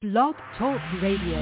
Blog Talk Radio.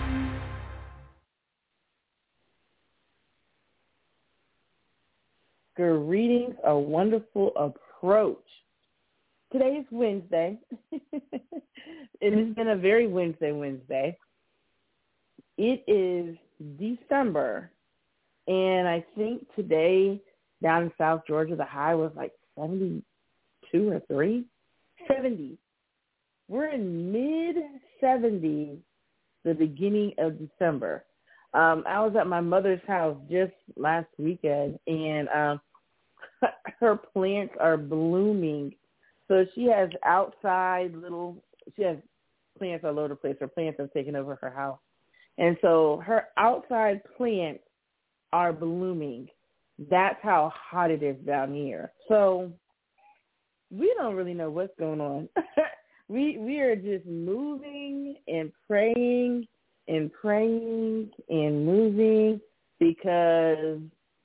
Greetings, a wonderful approach. Today is Wednesday. It's been a very Wednesday. It is December, and I think today down in South Georgia, the high was like 72 or 3? 70. We're in mid-70s, the beginning of December. I was at my mother's house just last weekend, and her plants are blooming. So she has she has plants all over the place. Her plants have taken over her house. And so her outside plants are blooming. That's how hot it is down here. So we don't really know what's going on. We are just moving and praying and moving because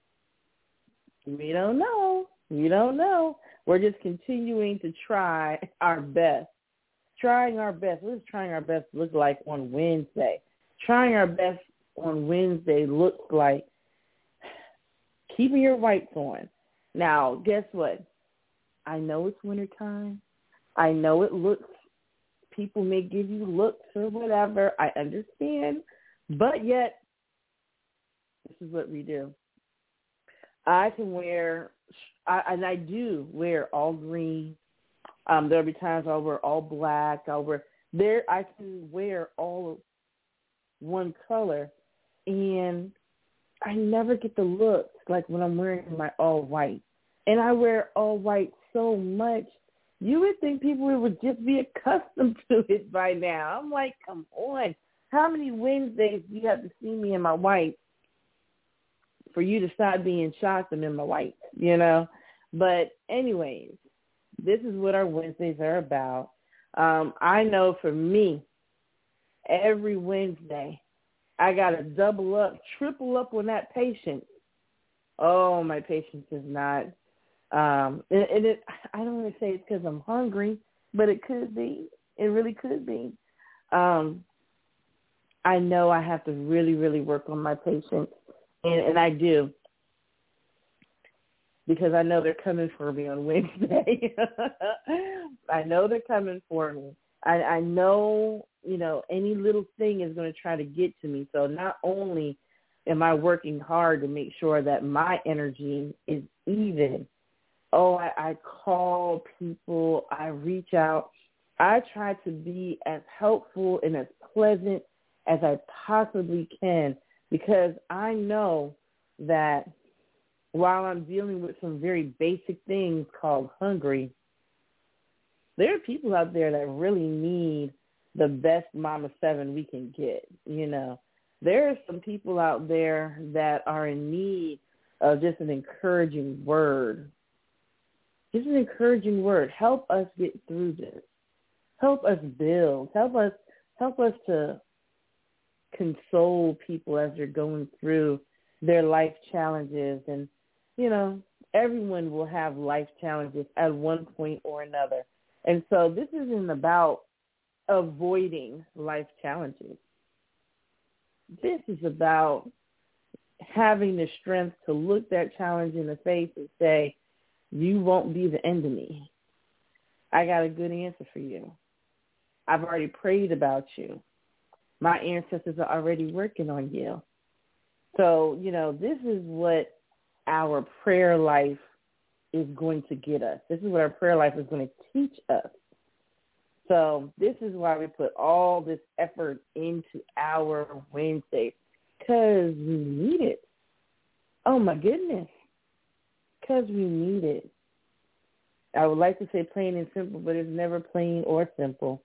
we don't know. We're just continuing to try our best. Trying our best. What does trying our best look like on Wednesday? Trying our best on Wednesday looks like keeping your whites on. Now, guess what? I know it's wintertime. I know people may give you looks or whatever. I understand. But yet, this is what we do. I can wear, and I do wear all green. There'll be times I'll wear all black. I can wear all one color, and I never get the looks like when I'm wearing my all white. And I wear all white so much, you would think people would just be accustomed to it by now. I'm like, come on. How many Wednesdays do you have to see me in my white for you to stop being shocked I'm in my white, But anyways, this is what our Wednesdays are about. I know for me, every Wednesday, I got to double up, triple up on that patience. Oh, my patience is not. I don't want to say it's because I'm hungry, but it could be. It really could be. I know I have to really, really work on my patience, and I do, because I know they're coming for me on Wednesday. I know they're coming for me. I know, any little thing is going to try to get to me. So not only am I working hard to make sure that my energy is even, I call people, I reach out. I try to be as helpful and as pleasant as I possibly can, because I know that while I'm dealing with some very basic things called hungry, there are people out there that really need the best Mama 7 we can get, There are some people out there that are in need of just an encouraging word. Just an encouraging word. Help us get through this. Help us build. Help us to console people as they're going through their life challenges. And, everyone will have life challenges at one point or another. And so this isn't about avoiding life challenges. This is about having the strength to look that challenge in the face and say, you won't be the end of me. I got a good answer for you. I've already prayed about you. My ancestors are already working on you. So, this is what our prayer life is going to get us. This is what our prayer life is going to teach us. So this is why we put all this effort into our Wednesdays, because we need it. Oh, my goodness. Because we need it. I would like to say plain and simple, but it's never plain or simple.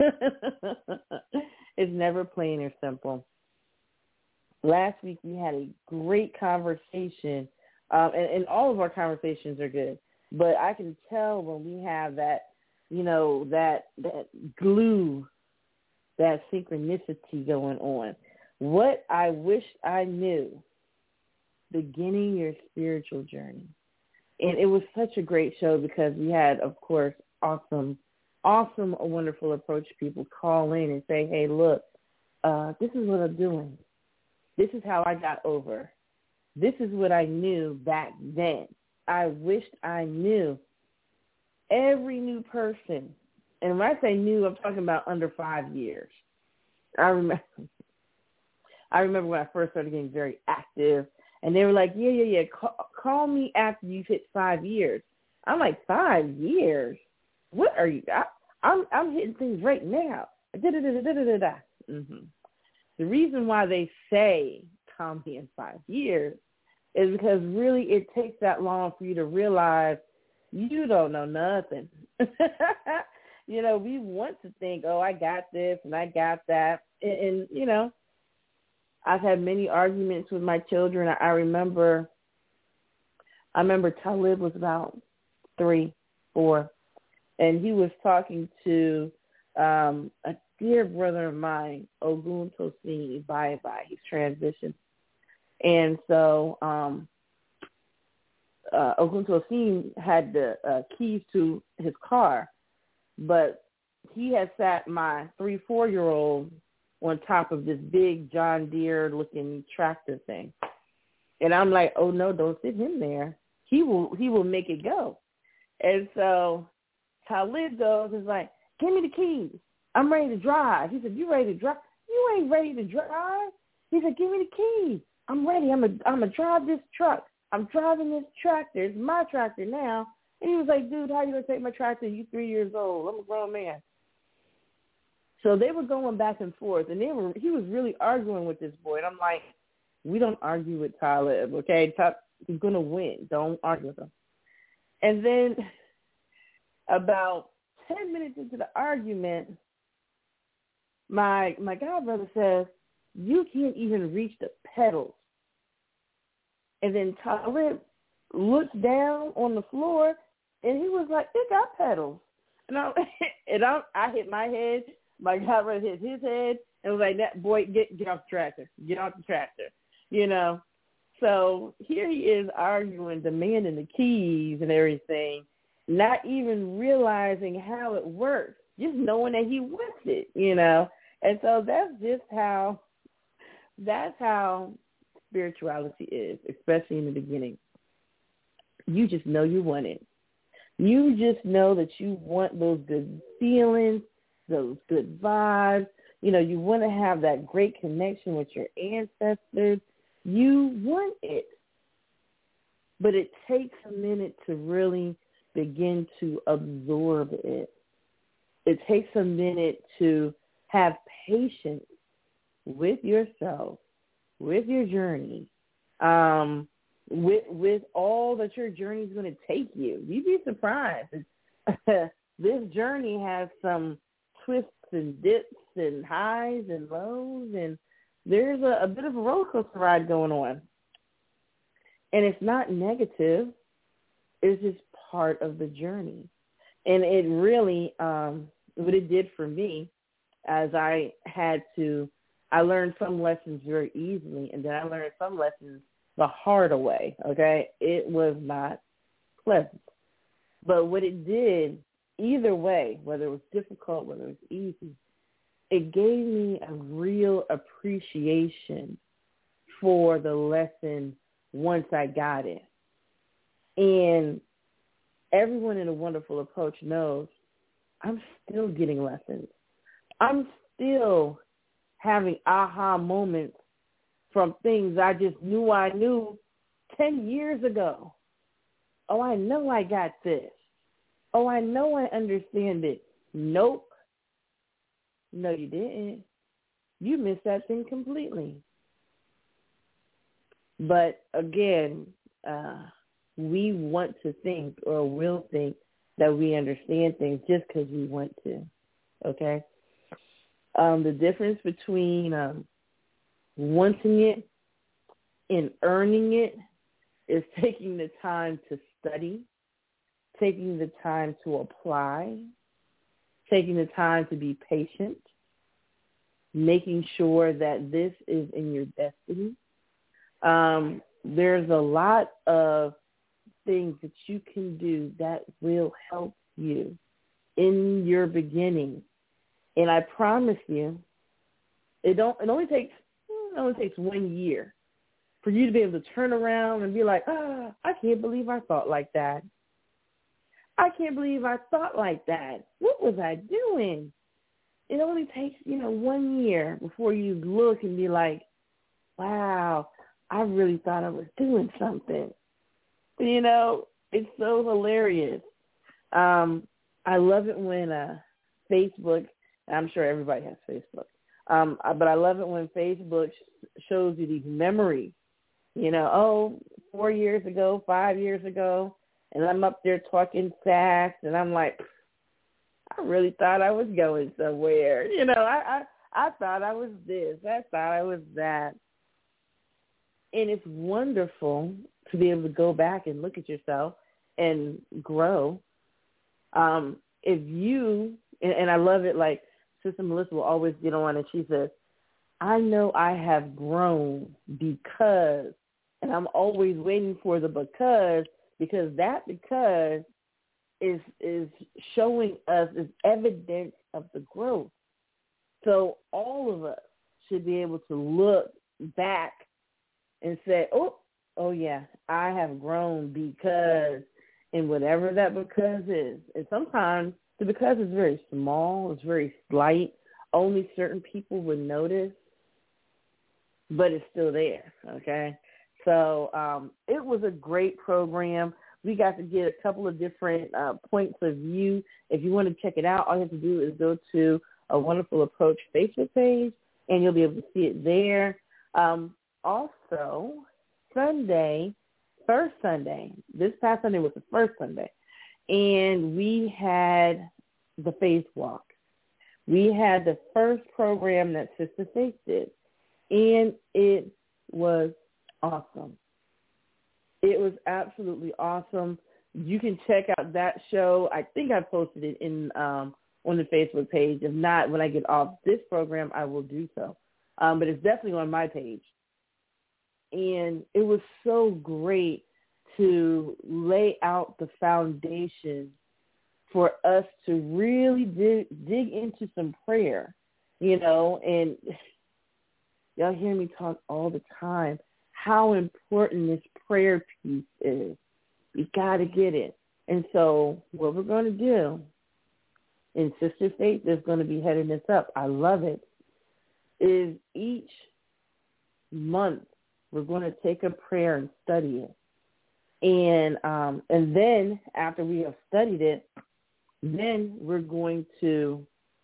It's never plain or simple. Last week we had a great conversation, and all of our conversations are good, but I can tell when we have that, that glue, that synchronicity going on. What I wish I knew, beginning your spiritual journey. And it was such a great show because we had, of course, awesome awesome, a wonderful approach people call in and say, hey, look, this is what I'm doing. This is how I got over. This is what I knew back then. I wished I knew. Every new person, and when I say new, I'm talking about under 5 years. I remember when I first started getting very active, and they were like, yeah, call me after you've hit 5 years. I'm like, 5 years? What are you? I'm hitting things right now. Mm-hmm. The reason why they say call me in 5 years is because really it takes that long for you to realize you don't know nothing. You know, we want to think, oh, I got this and I got that. And you know, I've had many arguments with my children. I remember Talib was about 3, 4, and he was talking to a dear brother of mine, Ogun Tosin Bye. He's transitioned. And so Ogun Tosin had the keys to his car, but he had sat my 3, 4-year-old on top of this big John Deere-looking tractor thing. And I'm like, oh, no, don't sit him there. He will make it go. And so Talib goes and is like, give me the keys. I'm ready to drive. He said, you ready to drive? You ain't ready to drive. He said, give me the keys. I'm ready. I'm gonna drive this truck. I'm driving this tractor. It's my tractor now. And he was like, dude, how you going to take my tractor? You 3 years old. I'm a grown man. So they were going back and forth, and he was really arguing with this boy. And I'm like, we don't argue with Talib, okay? He's going to win. Don't argue with him. And then about 10 minutes into the argument, my god brother says, you can't even reach the pedals. And then Talib looked down on the floor, and he was like, it got pedals. And I hit my head. My god brother hit his head, and was like, that boy, get off the tractor. Get off the tractor. You know? So here he is arguing, demanding the keys and everything, not even realizing how it works, just knowing that he wants it, you know? And so that's how spirituality is, especially in the beginning. You just know you want it. You just know that you want those good feelings, those good vibes. You know, you want to have that great connection with your ancestors. You want it. But it takes a minute to really begin to absorb it. It takes a minute to have patience with yourself, with your journey, with all that your journey is going to take you. You'd be surprised. This journey has some twists and dips and highs and lows, and there's a bit of a roller coaster ride going on. And it's not negative. It's just part of the journey. And it really, what it did for me, as I learned some lessons very easily, and then I learned some lessons the harder way, okay? It was not pleasant. But what it did, either way, whether it was difficult, whether it was easy, it gave me a real appreciation for the lesson once I got it. And everyone in A Wonderful Approach knows I'm still getting lessons. I'm still having aha moments from things I just knew I knew 10 years ago. Oh, I know I got this. Oh, I know I understand it. Nope. No, you didn't. You missed that thing completely. But again, we want to think or will think that we understand things just because we want to, okay? The difference between wanting it and earning it is taking the time to study, taking the time to apply, taking the time to be patient, making sure that this is in your destiny. There's a lot of things that you can do that will help you in your beginning. And I promise you, it only takes 1 year for you to be able to turn around and be like, I can't believe I thought like that. I can't believe I thought like that. What was I doing? It only takes, 1 year before you look and be like, wow, I really thought I was doing something. It's so hilarious. I love it when Facebook, I'm sure everybody has Facebook, but I love it when Facebook shows you these memories. 4 years ago, 5 years ago, and I'm up there talking fast, and I'm like, I really thought I was going somewhere. I thought I was this. I thought I was that. And it's wonderful to be able to go back and look at yourself and grow. If you, and I love it, like Sister Melissa will always get on and she says, I know I have grown because, and I'm always waiting for the because that because is showing us, is evidence of the growth. So all of us should be able to look back and say, oh yeah, I have grown because, and whatever that because is. And sometimes the because is very small, it's very slight. Only certain people would notice, but it's still there, okay? So it was a great program. We got to get a couple of different points of view. If you want to check it out, all you have to do is go to A Wonderful Approach Facebook page, and you'll be able to see it there. Also, first Sunday, this past Sunday was the first Sunday, and we had the Faith Walk. We had the first program that Sister Faith did, and it was awesome. It was absolutely awesome. You can check out that show. I think I posted it in on the Facebook page. If not, when I get off this program, I will do so. But it's definitely on my page. And it was so great to lay out the foundation for us to really dig into some prayer, and y'all hear me talk all the time how important this prayer piece is. We got to get it. And so what we're going to do, and Sister Faith is going to be heading this up, I love it, is each month we're going to take a prayer and study it. And then after we have studied it, then we're going to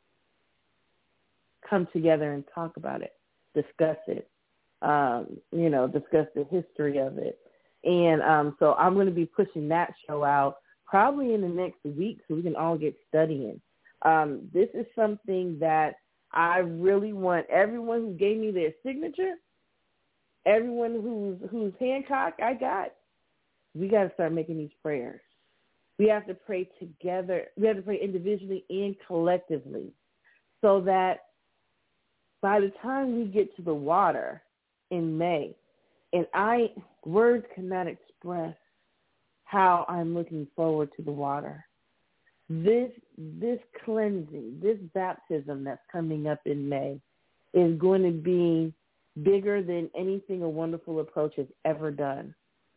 come together and talk about it, discuss it, discuss the history of it. And so I'm going to be pushing that show out probably in the next week so we can all get studying. This is something that I really want everyone who gave me their signature, everyone whose Hancock I got, we got to start making these prayers. We have to pray together. We have to pray individually and collectively so that by the time we get to the water in May, and words cannot express how I'm looking forward to the water. This cleansing, this baptism that's coming up in May is going to be bigger than anything A Wonderful Approach has ever done.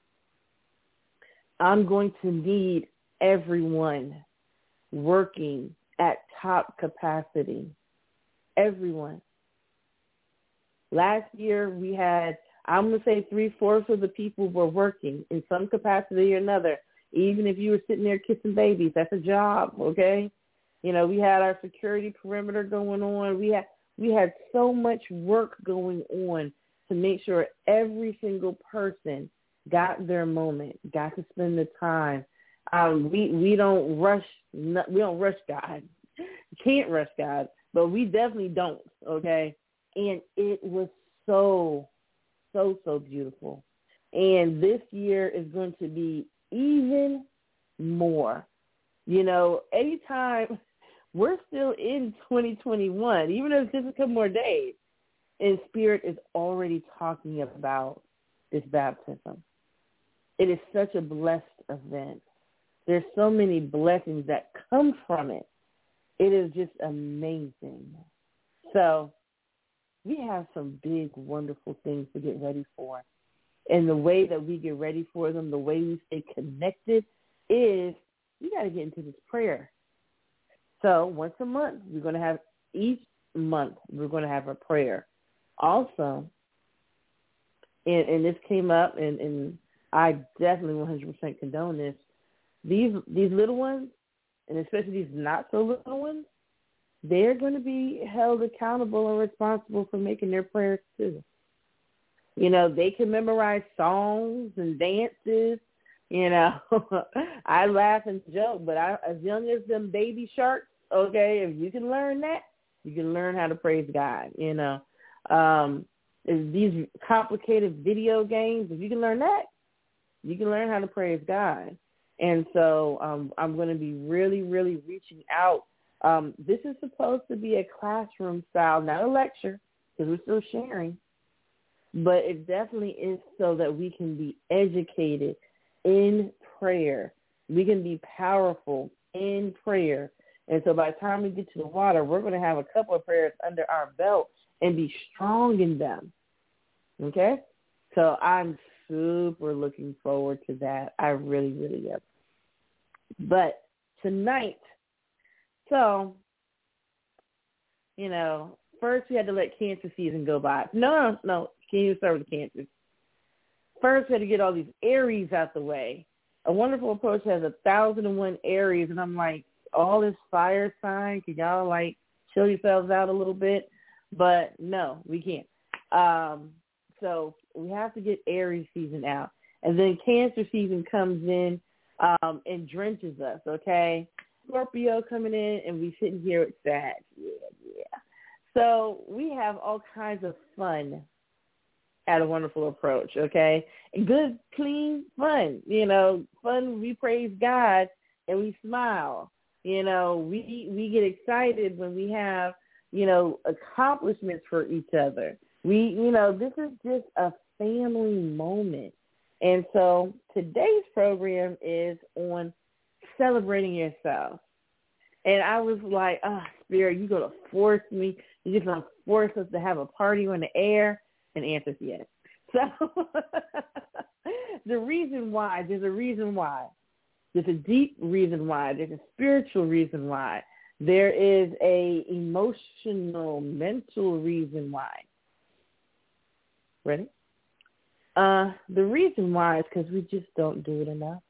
I'm going to need everyone working at top capacity. Everyone. Last year we had, I'm going to say 3/4 of the people were working in some capacity or another. Even if you were sitting there kissing babies, that's a job, okay? We had our security perimeter going on. We had so much work going on to make sure every single person got their moment, got to spend the time. We don't rush. We don't rush God. You can't rush God, but we definitely don't. Okay, and it was so beautiful. And this year is going to be even more. Anytime we're still in 2021, even though it's just a couple more days, and Spirit is already talking about this baptism. It is such a blessed event. There's so many blessings that come from it. It is just amazing. So we have some big, wonderful things to get ready for. And the way that we get ready for them, the way we stay connected is we got to get into this prayer. So once a month, we're going to have, each month, we're going to have a prayer. Also, and this came up, and I definitely 100% condone this, these little ones, and especially these not-so-little ones, they're going to be held accountable and responsible for making their prayers too. You know, they can memorize songs and dances. You know, I laugh and joke, but as young as them baby sharks, okay, if you can learn that, you can learn how to praise God, you know. These complicated video games, if you can learn that, you can learn how to praise God. And so I'm going to be really, really reaching out. This is supposed to be a classroom style, not a lecture, because we're still sharing. But it definitely is so that we can be educated in prayer. We can be powerful in prayer. And so by the time we get to the water, we're going to have a couple of prayers under our belt and be strong in them. Okay? So I'm super looking forward to that. I really, really am. But tonight, so, you know, first we had to let cancer season go by. No. Can you start with cancer? First we had to get all these Aries out the way. A Wonderful Approach has 1,001 Aries, and I'm like, all this fire sign, can y'all, like, chill yourselves out a little bit? But no, we can't. So we have to get Aries season out. And then Cancer season comes in and drenches us, okay? Scorpio coming in, and we sitting here with Sag. Yeah. So we have all kinds of fun at A Wonderful Approach, okay? And good, clean fun, you know, fun. We praise God and we smile. You know, we get excited when we have, you know, accomplishments for each other. You know, this is just a family moment. And so today's program is on celebrating yourself. And I was like, Spirit, you're going to force me. You're just going to force us to have a party on the air. And answer is yes. So there's a reason why. There's a deep reason why. There's a spiritual reason why. There is a emotional, mental reason why. Ready? The reason why is because we just don't do it enough.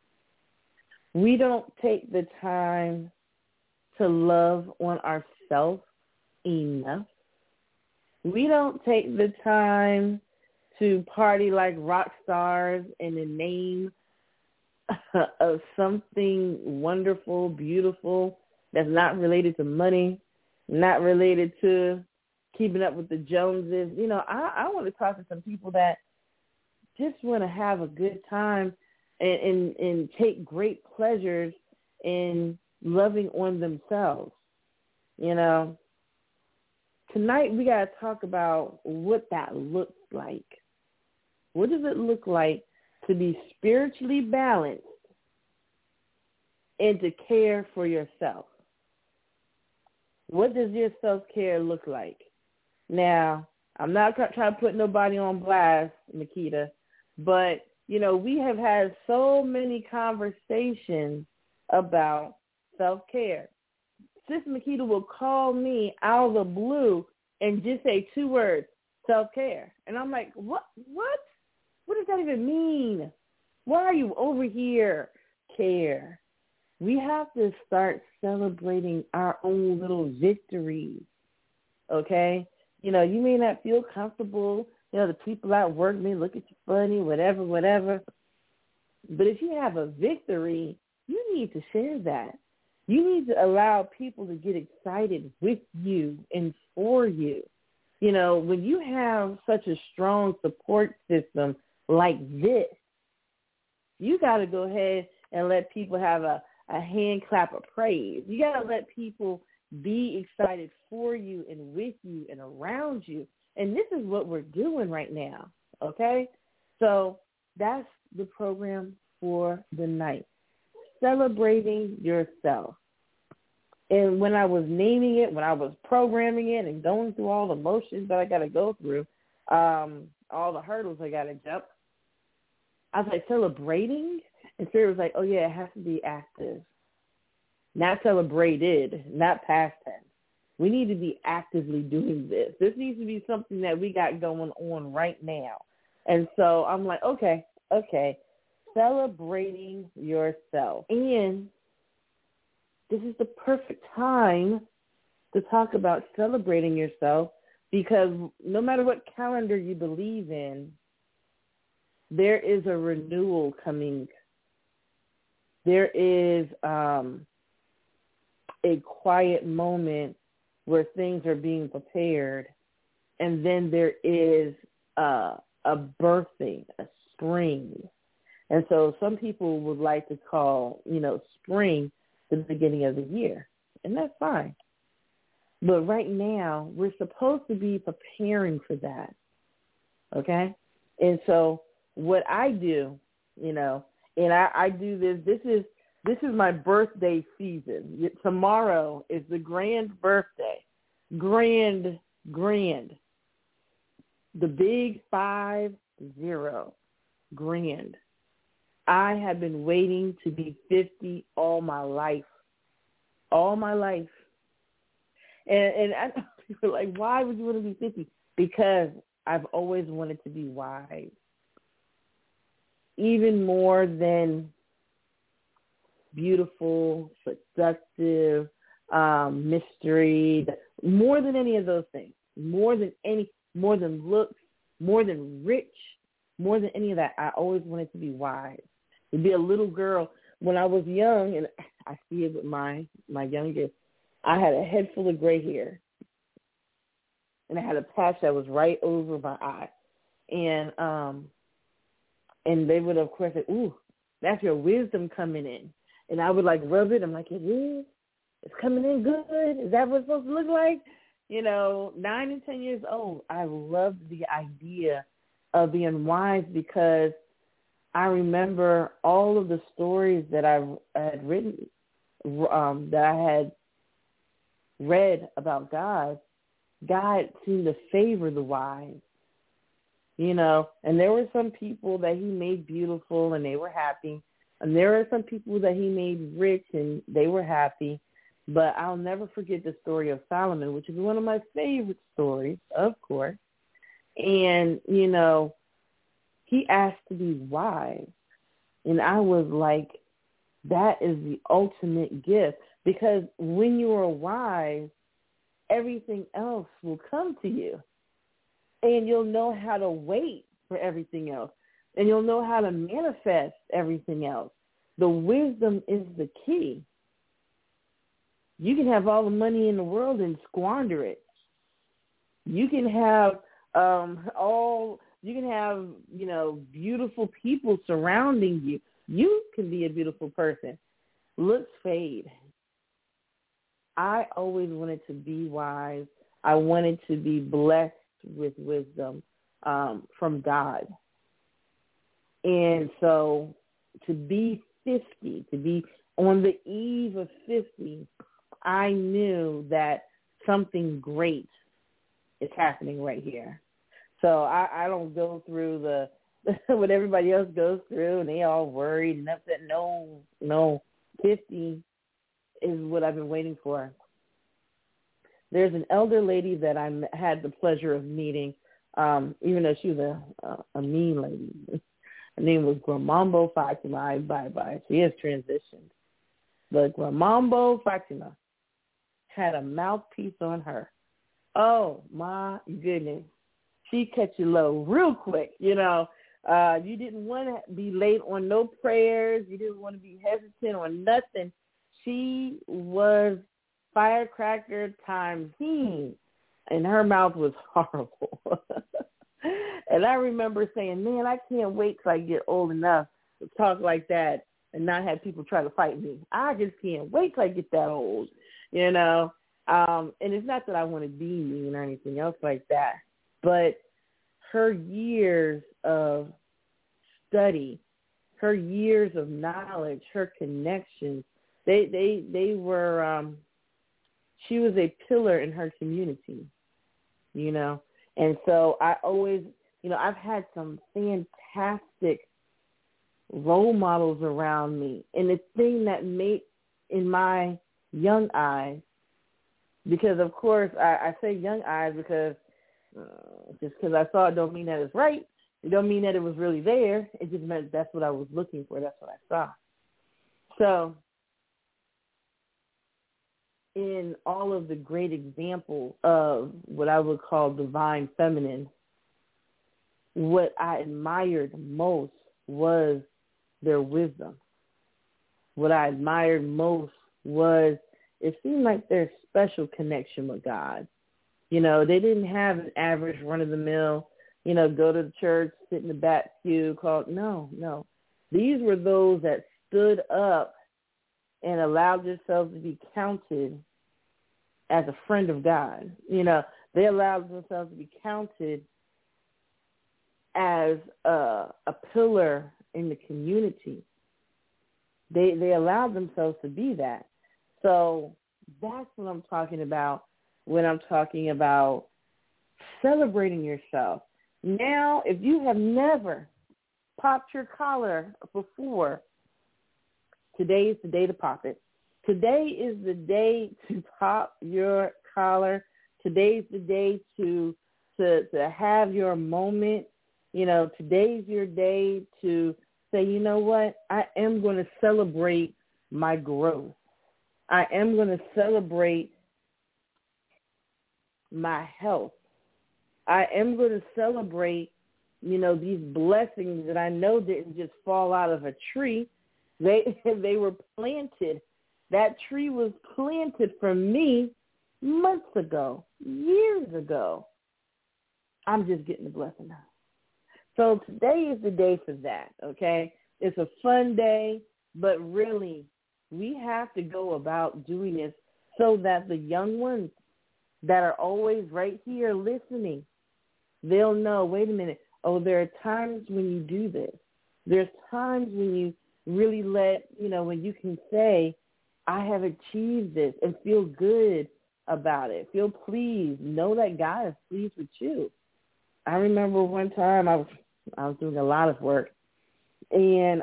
We don't take the time to love on ourselves enough. We don't take the time to party like rock stars in the name of something wonderful, beautiful, that's not related to money, not related to keeping up with the Joneses. You know, I want to talk to some people that just want to have a good time and take great pleasures in loving on themselves, you know. Tonight we got to talk about what that looks like. What does it look like to be spiritually balanced and to care for yourself? What does your self-care look like? Now, I'm not trying to put nobody on blast, Nikita, but, you know, we have had so many conversations about self-care. Sister Nikita will call me out of the blue and just say 2 words, self-care. And I'm like, what? What does that even mean? Why are you over here? Care. We have to start celebrating our own little victories, okay? You know, you may not feel comfortable. You know, the people at work may look at you funny, whatever. But if you have a victory, you need to share that. You need to allow people to get excited with you and for you. You know, when you have such a strong support system like this, you got to go ahead and let people have a hand clap of praise. You got to let people be excited for you and with you and around you. And this is what we're doing right now, okay? So that's the program for the night. Celebrating yourself. And when I was naming it, when I was programming it and going through all the motions that I got to go through, all the hurdles I got to jump, I was like, celebrating? And Spirit was like, oh, yeah, it has to be active. Not celebrated, not past tense. We need to be actively doing this. This needs to be something that we got going on right now. And so I'm like, okay, celebrating yourself. And this is the perfect time to talk about celebrating yourself, because no matter what calendar you believe in, there is a renewal coming. There is a quiet moment where things are being prepared, and then there is a birthing, a spring. And so some people would like to call, spring the beginning of the year, and that's fine. But right now, we're supposed to be preparing for that, okay? And so what I do, and I do this is my birthday season. Tomorrow is the grand birthday. Grand. The big 50, grand. I have been waiting to be 50 all my life. All my life. And I know people are like, why would you want to be 50? Because I've always wanted to be wise. Even more than beautiful, seductive, mystery, more than any of those things, more than looks, more than rich, more than any of that, I always wanted to be wise. To be a little girl when I was young, and I see it with my youngest, I had a head full of gray hair, and I had a patch that was right over my eye, and they would of course say, "Ooh, that's your wisdom coming in." And I would rub it. I'm like, it is? It's coming in good? Is that what it's supposed to look like? 9 and 10 years old, I loved the idea of being wise, because I remember all of the stories that I had written, that I had read about God. God seemed to favor the wise, and there were some people that he made beautiful and they were happy. And there are some people that he made rich and they were happy. But I'll never forget the story of Solomon, which is one of my favorite stories, of course. And, he asked to be wise. And I was like, that is the ultimate gift. Because when you are wise, everything else will come to you. And you'll know how to wait for everything else. And you'll know how to manifest everything else. The wisdom is the key. You can have all the money in the world and squander it. You can have beautiful people surrounding you. You can be a beautiful person. Looks fade. I always wanted to be wise. I wanted to be blessed with wisdom from God. And so to be 50, to be on the eve of 50, I knew that something great is happening right here. So I don't go through the what everybody else goes through, and they all worried and upset. No, 50 is what I've been waiting for. There's an elder lady that I had the pleasure of meeting, even though she was a mean lady. Her name was Gramambo Fatima. Bye. She has transitioned. But Gramambo Fatima had a mouthpiece on her. Oh, my goodness. She cut you low real quick, You didn't want to be late on no prayers. You didn't want to be hesitant on nothing. She was firecracker times and her mouth was horrible. And I remember saying, man, I can't wait till I get old enough to talk like that and not have people try to fight me. I just can't wait till I get that old, And it's not that I want to be mean or anything else like that, but her years of study, her years of knowledge, her connections, they were she was a pillar in her community, you know. And so I always, you know, I've had some fantastic role models around me. And the thing that made in my young eyes, because, of course, I say young eyes because just because I saw it don't mean that it's right. It don't mean that it was really there. It just meant that's what I was looking for. That's what I saw. So in all of the great examples of what I would call divine feminine, what I admired most was their wisdom. What I admired most was it seemed like their special connection with God. You know, they didn't have an average run-of-the-mill, you know, go to the church, sit in the back pew, no. These were those that stood up and allowed themselves to be counted as a friend of God. You know, they allowed themselves to be counted as a pillar in the community. They allowed themselves to be that. So that's what I'm talking about when I'm talking about celebrating yourself. Now, if you have never popped your collar before, today is the day to pop it. Today is the day to pop your collar. Today is the day to have your moment. You know, today's your day to say, you know what, I am going to celebrate my growth. I am going to celebrate my health. I am going to celebrate, you know, these blessings that I know didn't just fall out of a tree. They were planted. That tree was planted for me months ago, years ago. I'm just getting the blessing now. So today is the day for that, okay? It's a fun day, but really we have to go about doing this so that the young ones that are always right here listening, they'll know, wait a minute, oh, there are times when you do this. There's times when you really when you can say, I have achieved this and feel good about it. Feel pleased. Know that God is pleased with you. I remember one time I was doing a lot of work, and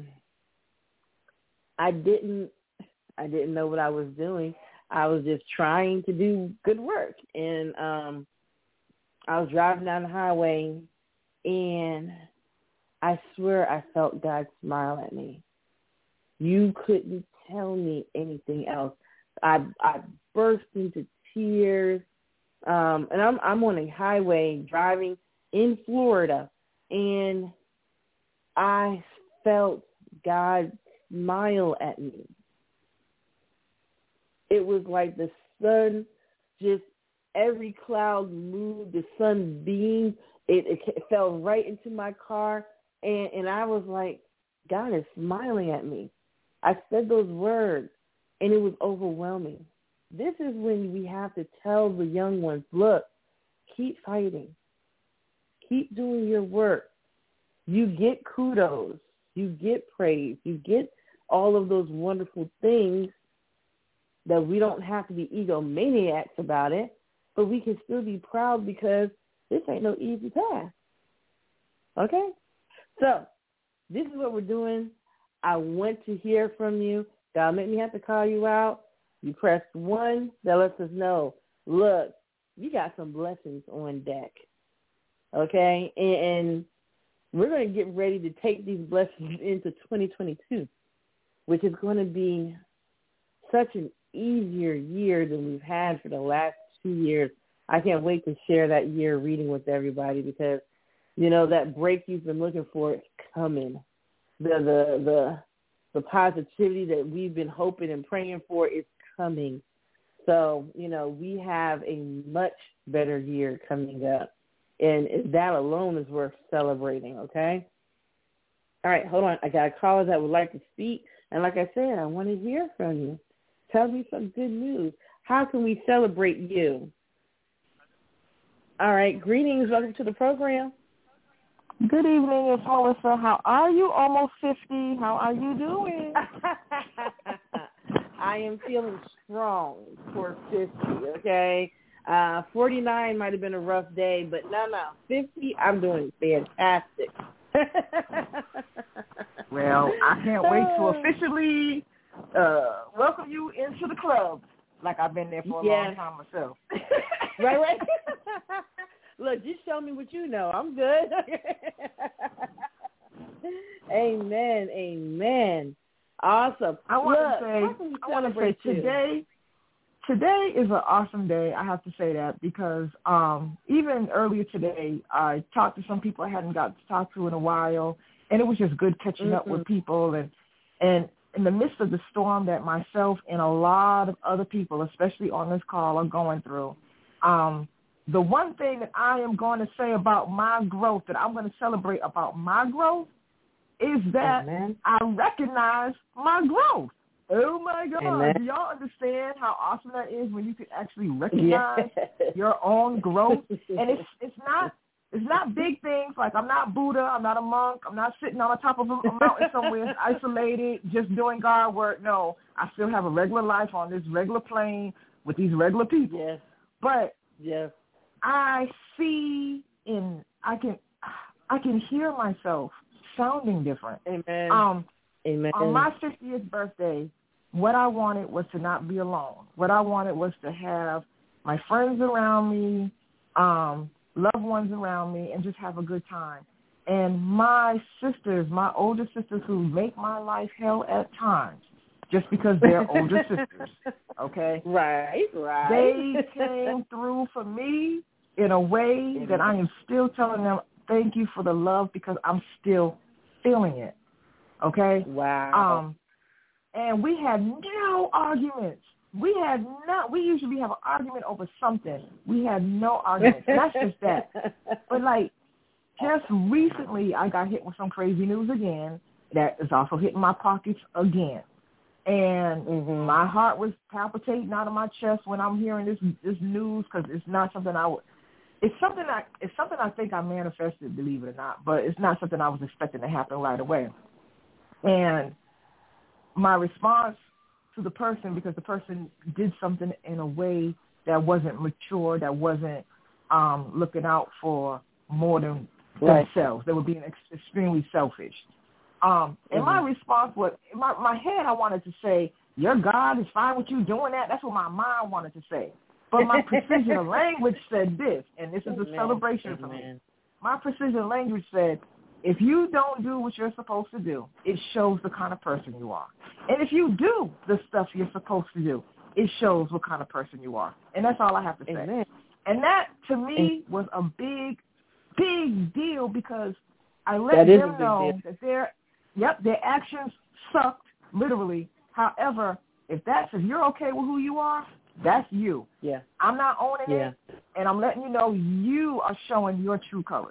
I didn't know what I was doing. I was just trying to do good work, and I was driving down the highway, and I swear I felt God smile at me. You couldn't tell me anything else. I burst into tears, and I'm on a highway driving in Florida, and I felt God smile at me. It was like the sun, just every cloud moved, the sun beamed. It fell right into my car, and I was like, God is smiling at me. I said those words, and it was overwhelming. This is when we have to tell the young ones, look, keep fighting. Keep doing your work. You get kudos. You get praise. You get all of those wonderful things that we don't have to be egomaniacs about it, but we can still be proud because this ain't no easy task. Okay? So this is what we're doing. I want to hear from you. God make me have to call you out. You press 1. That lets us know, look, you got some blessings on deck. Okay? And we're going to get ready to take these blessings into 2022, which is going to be such an easier year than we've had for the last 2 years. I can't wait to share that year reading with everybody because, you know, that break you've been looking for is coming. The positivity that we've been hoping and praying for is coming. So, you know, we have a much better year coming up. And that alone is worth celebrating, okay? All right, hold on. I got a caller that would like to speak. And like I said, I want to hear from you. Tell me some good news. How can we celebrate you? All right, greetings. Welcome to the program. Good evening, it's Melissa. How are you? Almost 50. How are you doing? I am feeling strong for 50, okay? 49 might have been a rough day, but no, 50, I'm doing fantastic. Well, I can't wait to officially welcome you into the club. Like I've been there for a long time myself. Right. Look, just show me what you know. I'm good. Amen. Awesome. I want to say today is an awesome day. I have to say that because even earlier today, I talked to some people I hadn't got to talk to in a while, and it was just good catching up with people. And in the midst of the storm that myself and a lot of other people, especially on this call, are going through, the one thing that I am going to say about my growth, that I'm going to celebrate about my growth, is that I recognize my growth. Oh, my God. Do y'all understand how awesome that is when you can actually recognize your own growth? And it's not big things. Like, I'm not Buddha. I'm not a monk. I'm not sitting on the top of a mountain somewhere isolated just doing God work. No, I still have a regular life on this regular plane with these regular people. Yes. But I see I can hear myself sounding different. Amen. Amen. On my 50th birthday, what I wanted was to not be alone. What I wanted was to have my friends around me, loved ones around me, and just have a good time. And my sisters, my older sisters who make my life hell at times, just because they're older sisters, okay? Right. They came through for me in a way that I am still telling them, thank you for the love, because I'm still feeling it, okay? Wow. And we had no arguments. We usually have an argument over something. We had no arguments. That's just that. But, like, just recently I got hit with some crazy news again that is also hitting my pockets again. And my heart was palpitating out of my chest when I'm hearing this news, because it's not something it's something I think I manifested, believe it or not, but it's not something I was expecting to happen right away. And my response to the person, because the person did something in a way that wasn't mature, that wasn't looking out for more than themselves. They were being extremely selfish. And my response was, in my head, I wanted to say, your God is fine with you doing that. That's what my mind wanted to say. But my precision of language said this, and this is a celebration for me. My precision language said, if you don't do what you're supposed to do, it shows the kind of person you are. And if you do the stuff you're supposed to do, it shows what kind of person you are. And that's all I have to say. Amen. And that, to me, was a big, big deal, because I let them know that their actions sucked, literally. However, if you're okay with who you are, that's you. Yeah. I'm not owning it, and I'm letting you know you are showing your true colors.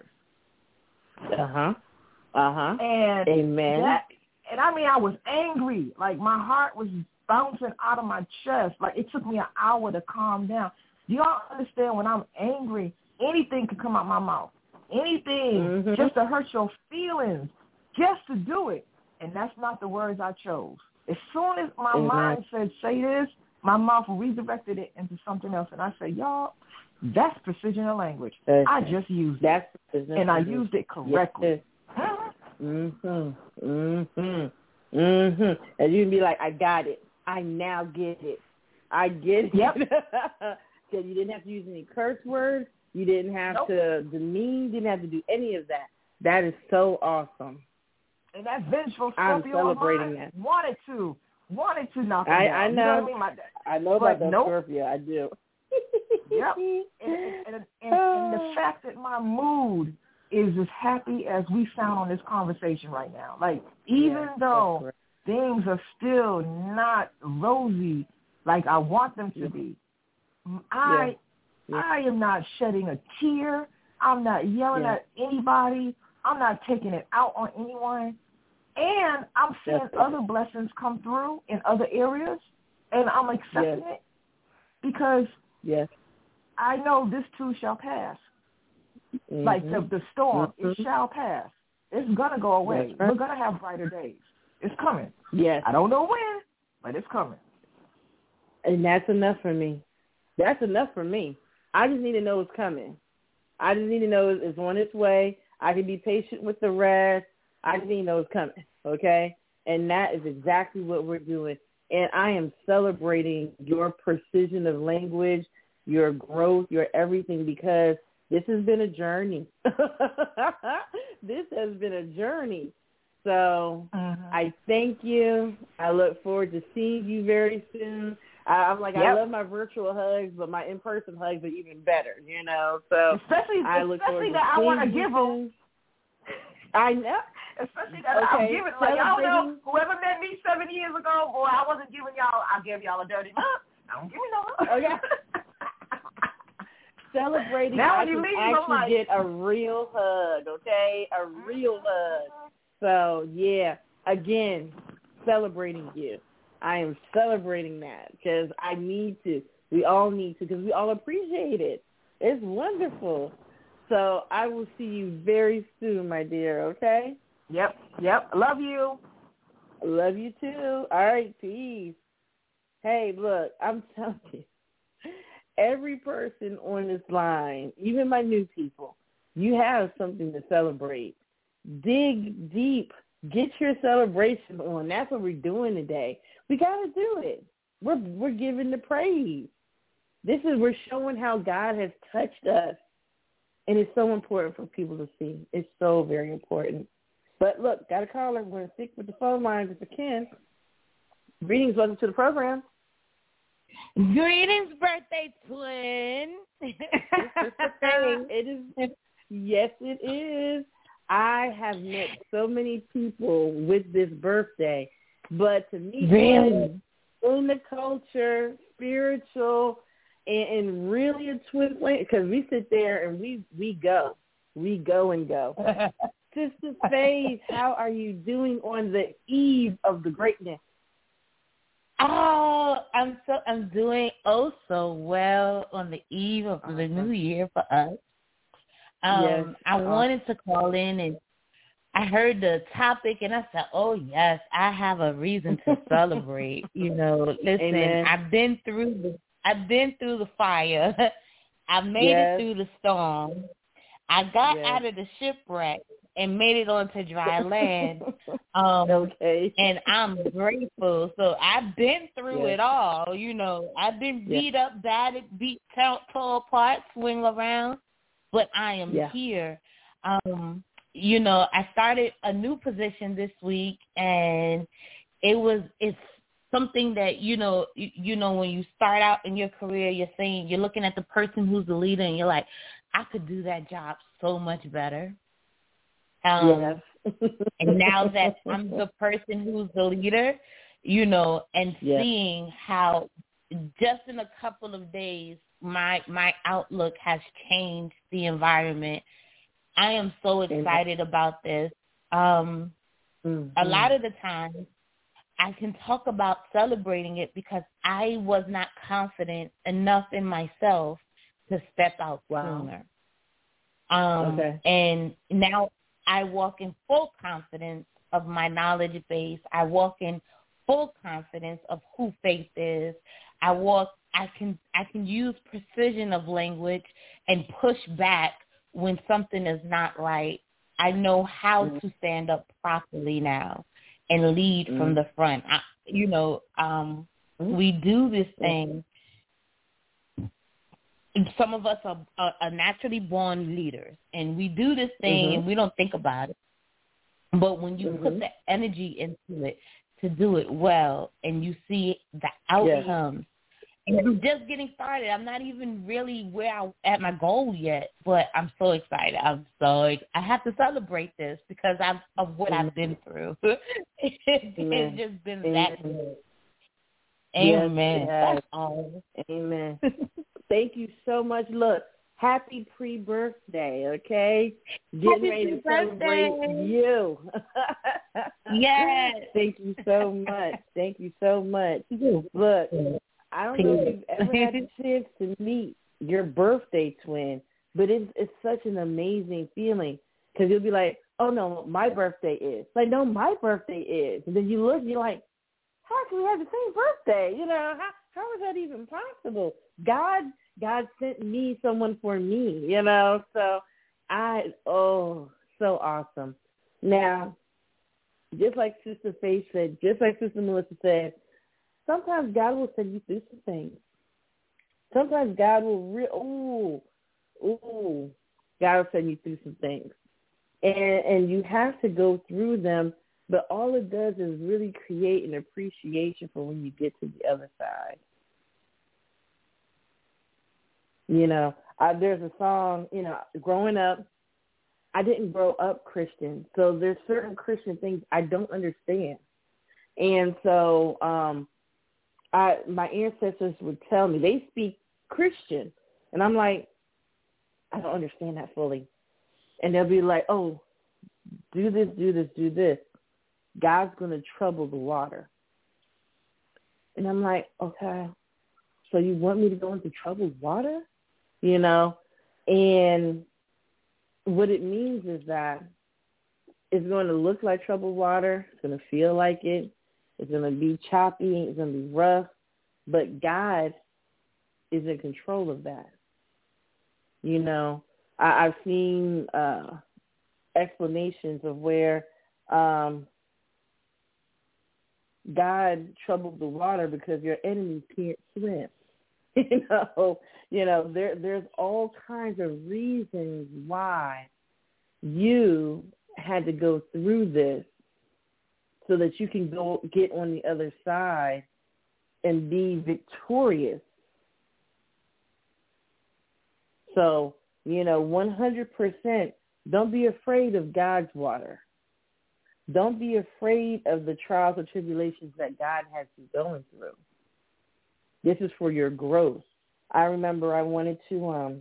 And amen. And I mean, I was angry. Like, my heart was bouncing out of my chest. Like, it took me an hour to calm down. Do y'all understand, when I'm angry, anything can come out my mouth. Anything, just to hurt your feelings, just to do it. And that's not the words I chose. As soon as my mind said, say this, my mouth redirected it into something else. And I said, y'all, that's precision of language. I just used it. And I used it correctly. And you'd be like, I got it. I now get it. I get it. Yep. Because you didn't have to use any curse words. You didn't have to demean. You didn't have to do any of that. That is so awesome. And that vengeful Scorpio, I'm celebrating that. Wanted to knock him down. I know. You know what I mean? I know about that Scorpio. I do. Yep. And the fact that my mood is as happy as we sound on this conversation right now. Like, even though things are still not rosy like I want them to be, I am not shedding a tear. I'm not yelling at anybody. I'm not taking it out on anyone. And I'm seeing other blessings come through in other areas, and I'm accepting it, because I know this too shall pass. Like the storm, it shall pass. It's going to go away. We're going to have brighter days. It's coming. Yes. I don't know when, but it's coming. And that's enough for me. That's enough for me. I just need to know it's coming. I just need to know it's on its way. I can be patient with the rest. I just need to know it's coming, okay? And that is exactly what we're doing. And I am celebrating your precision of language, your growth, your everything, because this has been a journey. This has been a journey. So I thank you. I look forward to seeing you very soon. I'm like, I love my virtual hugs, but my in-person hugs are even better, you know. So especially that I want to give them. I know. Especially that I'm giving. Like, I don't know, whoever met me 7 years ago, boy, I wasn't giving y'all, I gave y'all a dirty look. I don't give me no hug. Okay. Celebrating, now I can actually get a real hug, okay? A real hug. So, yeah, again, celebrating you. I am celebrating that because I need to. We all need to because we all appreciate it. It's wonderful. So I will see you very soon, my dear, okay? Yep. Love you. Love you too. All right, peace. Hey, look, I'm telling you, every person on this line, even my new people, you have something to celebrate. Dig deep. Get your celebration on. That's what we're doing today. We got to do it. We're giving the praise. We're showing how God has touched us. And it's so important for people to see. It's so very important. But look, got a caller. We're going to stick with the phone lines if we can. Greetings. Welcome to the program. Greetings, birthday twin. It is. Yes, it is. I have met so many people with this birthday, but to me, really, in the culture, spiritual, and really a twin flame, because we sit there and we go and go. Sister Faith, how are you doing on the eve of the greatness? Oh, I'm doing so well on the eve of the new year for us. Yes. I wanted to call in, and I heard the topic, and I said, oh, yes, I have a reason to celebrate. You know, listen, Amen. I've been through the fire. I made it through the storm. I got out of the shipwreck and made it onto dry land. Okay. And I'm grateful. So I've been through it all. You know, I've been beat up, battered, tore apart, swing around. But I am here. You know, I started a new position this week, and it's something that, you know, when you start out in your career, you're looking at the person who's the leader, and you're like, I could do that job so much better. And now that I'm the person who's the leader, you know, and seeing how just in a couple of days, my outlook has changed the environment. I am so excited about this. A lot of the times I can talk about celebrating it because I was not confident enough in myself to step out sooner. And now I walk in full confidence of my knowledge base. I walk in full confidence of who Faith is. I can use precision of language and push back when something is not right. I know how to stand up properly now and lead from the front. We do this thing. Some of us are naturally born leaders, and we do this thing and we don't think about it. But when you put the energy into it to do it well, and you see the outcomes, and I'm just getting started. I'm not even really at my goal yet, but I'm so excited. I have to celebrate this because of what I've been through. It's just been that good. Amen. Yes. That's all. Amen. Thank you so much. Look, happy pre-birthday, okay? Getting ready to celebrate you. Yes. Thank you so much. Thank you so much. Look, I don't know if you've ever had the chance to meet your birthday twin, but it's such an amazing feeling because you'll be like, oh, no, my birthday is. Like, no, my birthday is. And then you look and you're like, how can we have the same birthday? You know, how is that even possible? God sent me someone for me, So so awesome. Now, just like Sister Faith said, just like Sister Melissa said, sometimes God will send you through some things. Sometimes God will God will send you through some things. And you have to go through them, but all it does is really create an appreciation for when you get to the other side. There's a song, growing up, I didn't grow up Christian, so there's certain Christian things I don't understand. And so my ancestors would tell me, they speak Christian, and I'm like, I don't understand that fully. And they'll be like, oh, do this, do this, do this. God's going to trouble the water. And I'm like, okay, so you want me to go into troubled water? And what it means is that it's going to look like troubled water. It's going to feel like it. It's going to be choppy. It's going to be rough. But God is in control of that. I've seen explanations of where God troubled the water because your enemy can't swim. There's all kinds of reasons why you had to go through this so that you can go get on the other side and be victorious. So, 100%, don't be afraid of God's water. Don't be afraid of the trials and tribulations that God has you going through. This is for your growth. I remember I wanted to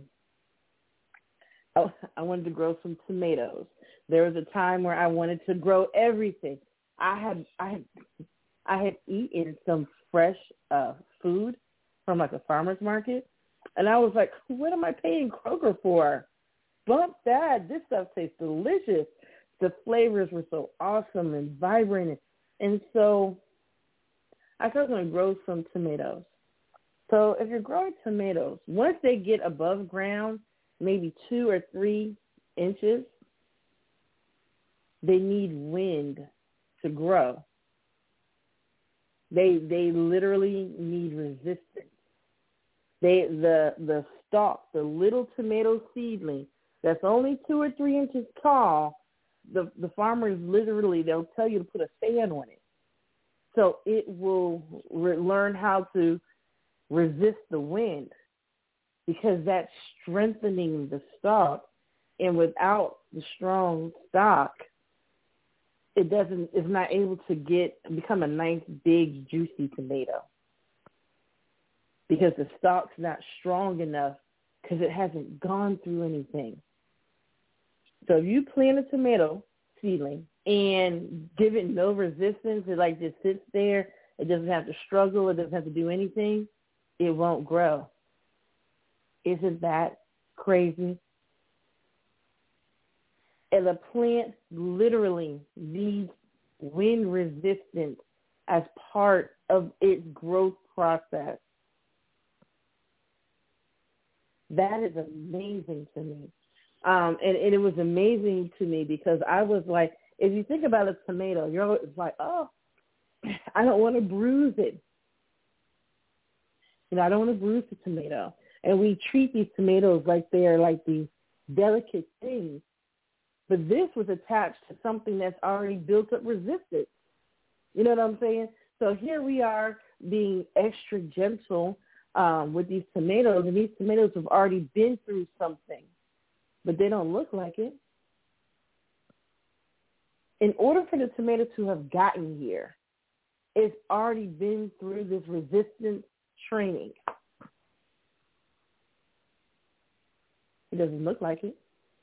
grow some tomatoes. There was a time where I wanted to grow everything. I had eaten some fresh food from like a farmer's market, and I was like, what am I paying Kroger for? Bump that. This stuff tastes delicious. The flavors were so awesome and vibrant. And so I thought I was going to grow some tomatoes. So if you're growing tomatoes, once they get above ground, maybe 2 or 3 inches, they need wind to grow. They literally need resistance. The stalk, the little tomato seedling that's only 2 or 3 inches tall, the farmers literally, they'll tell you to put a fan on it. So it will learn how to resist the wind, because that's strengthening the stalk. And without the strong stalk, it's not able to become a nice, big, juicy tomato, because the stalk's not strong enough because it hasn't gone through anything. So if you plant a tomato seedling and give it no resistance, it just sits there, it doesn't have to struggle, it doesn't have to do anything, it won't grow. Isn't that crazy? And the plant literally needs wind resistance as part of its growth process. That is amazing to me. And it was amazing to me because I was like, if you think about a tomato, you're always like, oh, I don't want to bruise it. I don't want to bruise the tomato. And we treat these tomatoes like they're like these delicate things. But this was attached to something that's already built up resistance. You know what I'm saying? So here we are being extra gentle with these tomatoes, and these tomatoes have already been through something, but they don't look like it. In order for the tomato to have gotten here, it's already been through this resistance training. It doesn't look like it.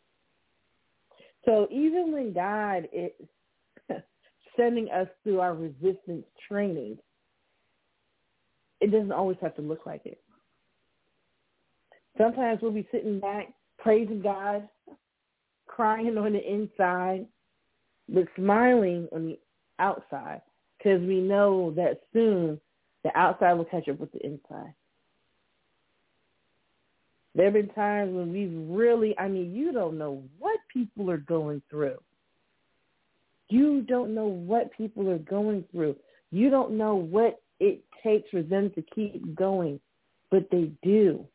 So even when God is sending us through our resistance training, it doesn't always have to look like it. Sometimes we'll be sitting back, praising God, crying on the inside, but smiling on the outside, because we know that soon The outside will catch up with the inside. There have been times when we've really, you don't know what people are going through. You don't know what people are going through. You don't know what it takes for them to keep going, but they do.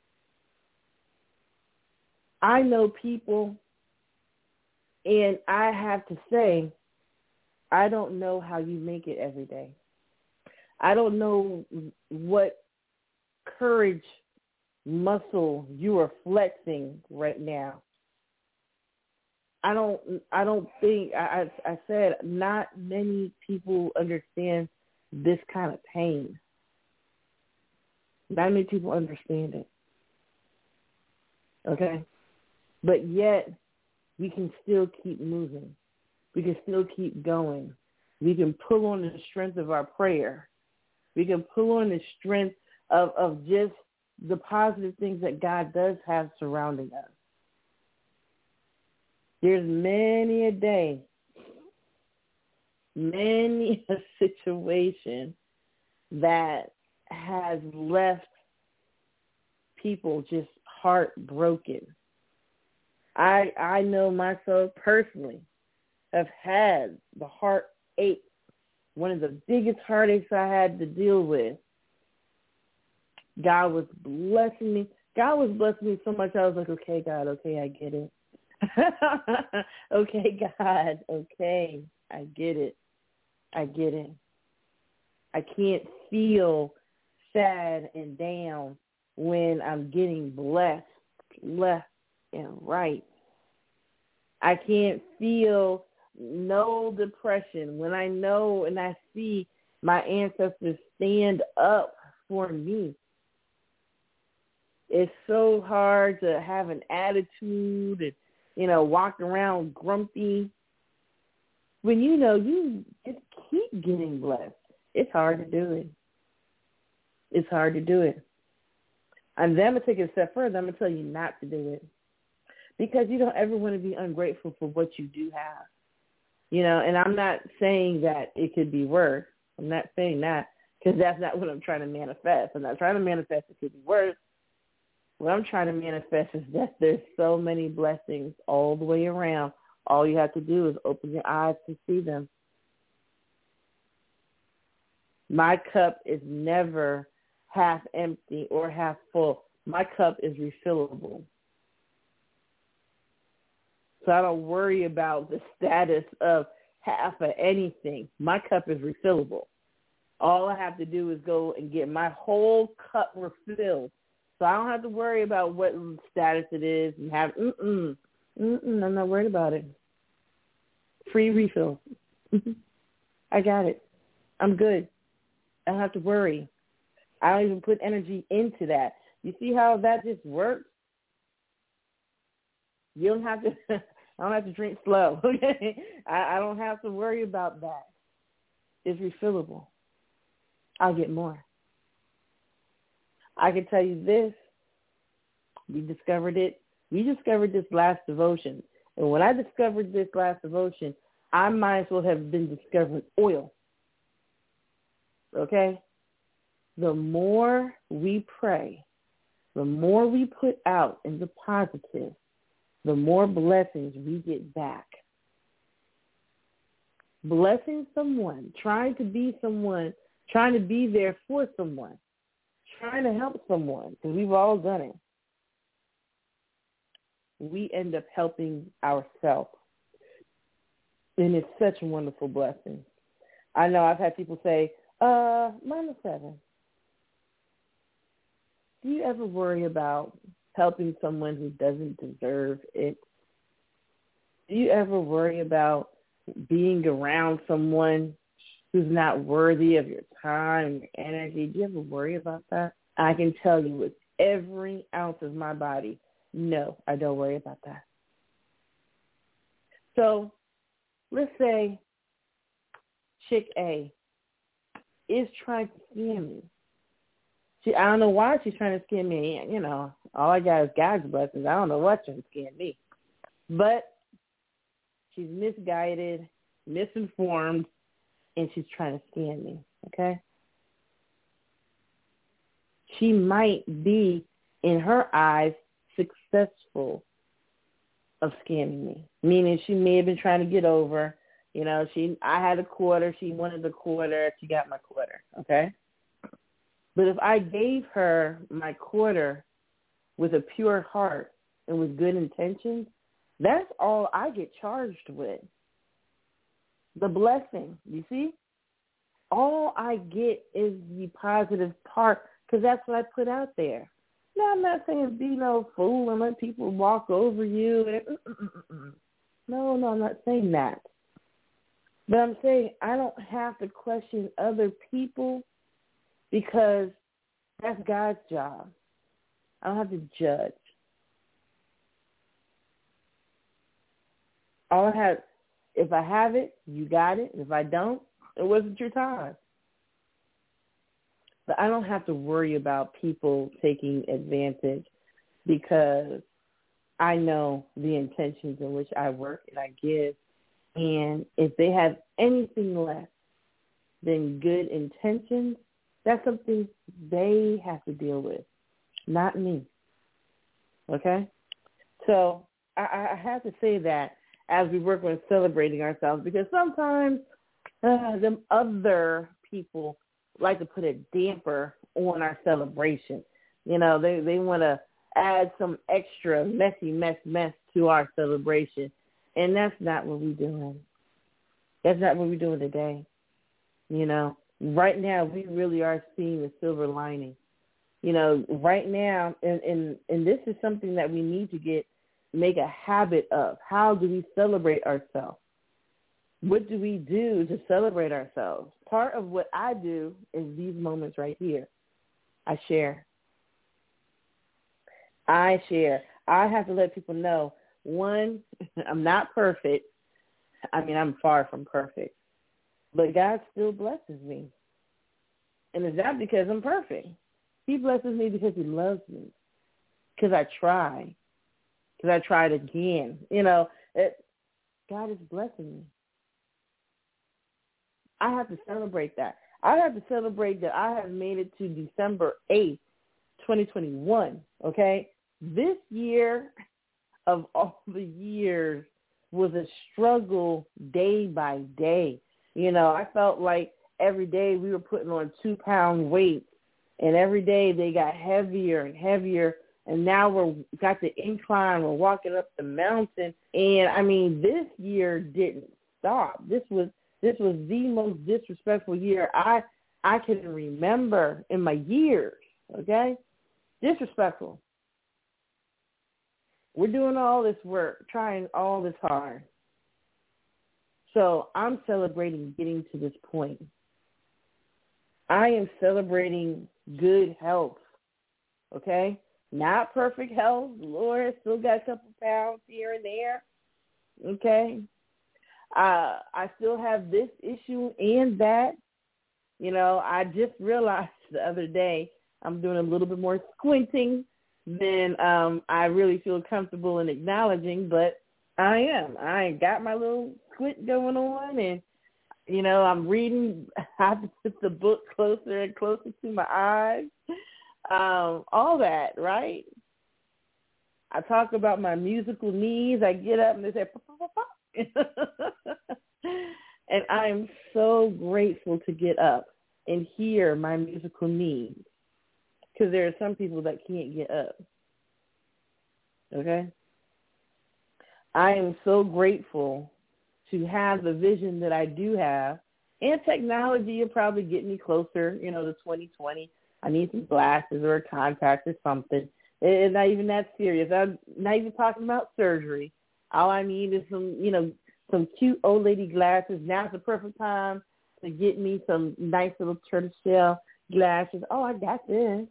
I know people, and I have to say, I don't know how you make it every day. I don't know what courage muscle you are flexing right now. I don't think, I said not many people understand this kind of pain. Not many people understand it. Okay? But yet, we can still keep moving. We can still keep going. We can pull on the strength of our prayer. We can pull on the strength of just the positive things that God does have surrounding us. There's many a day, many a situation that has left people just heartbroken. I know myself personally have had the heartache, one of the biggest heartaches I had to deal with. God was blessing me. God was blessing me so much I was like, okay, God, okay, I get it. Okay, God, okay, I get it. I get it. I can't feel sad and down when I'm getting blessed left and right. I can't feel no depression when I know and I see my ancestors stand up for me. It's so hard to have an attitude and, walk around grumpy when you just keep getting blessed. It's hard to do it. It's hard to do it. And then I'm going to take it a step further. I'm going to tell you not to do it because you don't ever want to be ungrateful for what you do have. And I'm not saying that it could be worse. I'm not saying that because that's not what I'm trying to manifest. I'm not trying to manifest it could be worse. What I'm trying to manifest is that there's so many blessings all the way around. All you have to do is open your eyes to see them. My cup is never half empty or half full. My cup is refillable. So I don't worry about the status of half of anything. My cup is refillable. All I have to do is go and get my whole cup refilled. So I don't have to worry about what status it is and have, I'm not worried about it. Free refill. I got it. I'm good. I don't have to worry. I don't even put energy into that. You see how that just works? You don't have to, I don't have to drink slow, okay? I don't have to worry about that. It's refillable. I'll get more. I can tell you this. We discovered it. We discovered this last devotion. And when I discovered this last devotion, I might as well have been discovering oil. Okay? The more we pray, the more we put out in the positive, the more blessings we get back. Blessing someone, trying to be there for someone, trying to help someone, because we've all done it. We end up helping ourselves. And it's such a wonderful blessing. I know I've had people say, minus 7. Do you ever worry about helping someone who doesn't deserve it? Do you ever worry about being around someone who's not worthy of your time, your energy? Do you ever worry about that? I can tell you with every ounce of my body, no, I don't worry about that. So let's say chick A is trying to scam me. I don't know why she's trying to scam me. All I got is God's blessings. I don't know what's trying to scam me. But she's misguided, misinformed, and she's trying to scam me, okay? she might be, in her eyes, successful of scamming me. Meaning she may have been trying to get over. You know, I had a quarter. She wanted the quarter. She got my quarter, okay? But if I gave her my quarter with a pure heart and with good intentions, that's all I get charged with. The blessing, you see? All I get is the positive part because that's what I put out there. Now, I'm not saying be no fool and let people walk over you. No, I'm not saying that. But I'm saying I don't have to question other people because that's God's job. I don't have to judge. All I have, if I have it, you got it. If I don't, it wasn't your time. But I don't have to worry about people taking advantage because I know the intentions in which I work and I give. And if they have anything less than good intentions, that's something they have to deal with, not me. Okay? So I have to say that as we work on celebrating ourselves, because sometimes them other people like to put a damper on our celebration. You know, they want to add some extra messy mess to our celebration. And that's not what we're doing. That's not what we're doing today. You know, right now we really are seeing the silver lining. You know, right now, and this is something that we need to make a habit of. How do we celebrate ourselves? What do we do to celebrate ourselves? Part of what I do is these moments right here. I share. I have to let people know, one, I'm not perfect. I mean, I'm far from perfect. But God still blesses me. And it's not because I'm perfect. He blesses me because he loves me. Because I try. Because I tried again. You know, God is blessing me. I have to celebrate that. I have to celebrate that I have made it to December 8th, 2021, okay? This year of all the years was a struggle day by day. You know, I felt like every day we were putting on 2-pound weights, and every day they got heavier and heavier, and now we're got the incline. We're walking up the mountain, and, I mean, this year didn't stop. This was the most disrespectful year I can remember in my years, okay? Disrespectful. We're doing all this work, trying all this hard. So I'm celebrating getting to this point. I am celebrating good health, okay? Not perfect health. Lord, still got a couple pounds here and there, okay? I still have this issue and that. You know, I just realized the other day I'm doing a little bit more squinting than I really feel comfortable in acknowledging, but I am. I got my little squint going on, and, you know, I'm reading. I have to put the book closer and closer to my eyes. All that, right? I talk about my musical knees. I get up and they say, pop, pop, pop, pop. And I'm so grateful to get up and hear my musical needs, because there are some people that can't get up. Okay? I am so grateful to have the vision that I do have, and technology will probably get me closer, you know, to 2020. I need some glasses or a contact or something. It's not even that serious. I'm not even talking about surgery. All I need is some cute old lady glasses. Now's the perfect time to get me some nice little tortoiseshell glasses. Oh, I got this.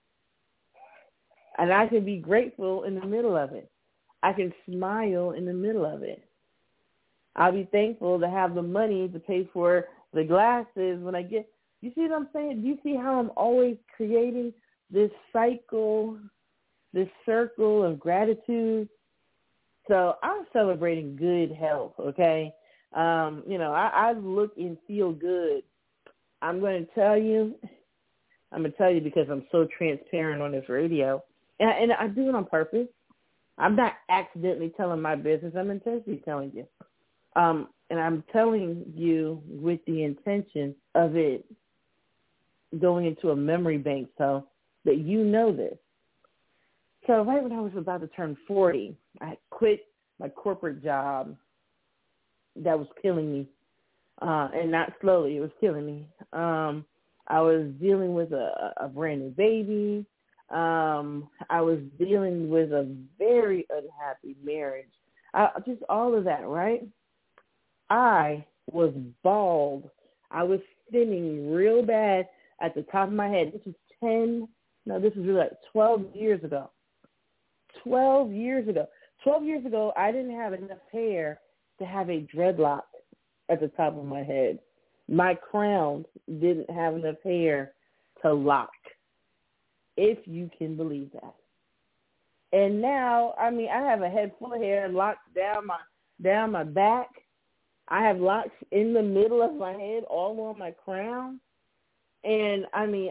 And I can be grateful in the middle of it. I can smile in the middle of it. I'll be thankful to have the money to pay for the glasses when I get. You see what I'm saying? Do you see how I'm always creating this cycle, this circle of gratitude? So I'm celebrating good health, okay? I look and feel good. I'm going to tell you, I'm going to tell you because I'm so transparent on this radio. And I do it on purpose. I'm not accidentally telling my business. I'm intentionally telling you. And I'm telling you with the intention of it going into a memory bank so that you know this. So right when I was about to turn 40, I quit my corporate job that was killing me. And not slowly, it was killing me. I was dealing with a brand new baby. I was dealing with a very unhappy marriage. Just all of that, right? I was bald. I was spinning real bad at the top of my head. This was really like 12 years ago. 12 years ago. 12 years ago, I didn't have enough hair to have a dreadlock at the top of my head. My crown didn't have enough hair to lock, if you can believe that. And now, I have a head full of hair locked down my back. I have locks in the middle of my head, all on my crown. And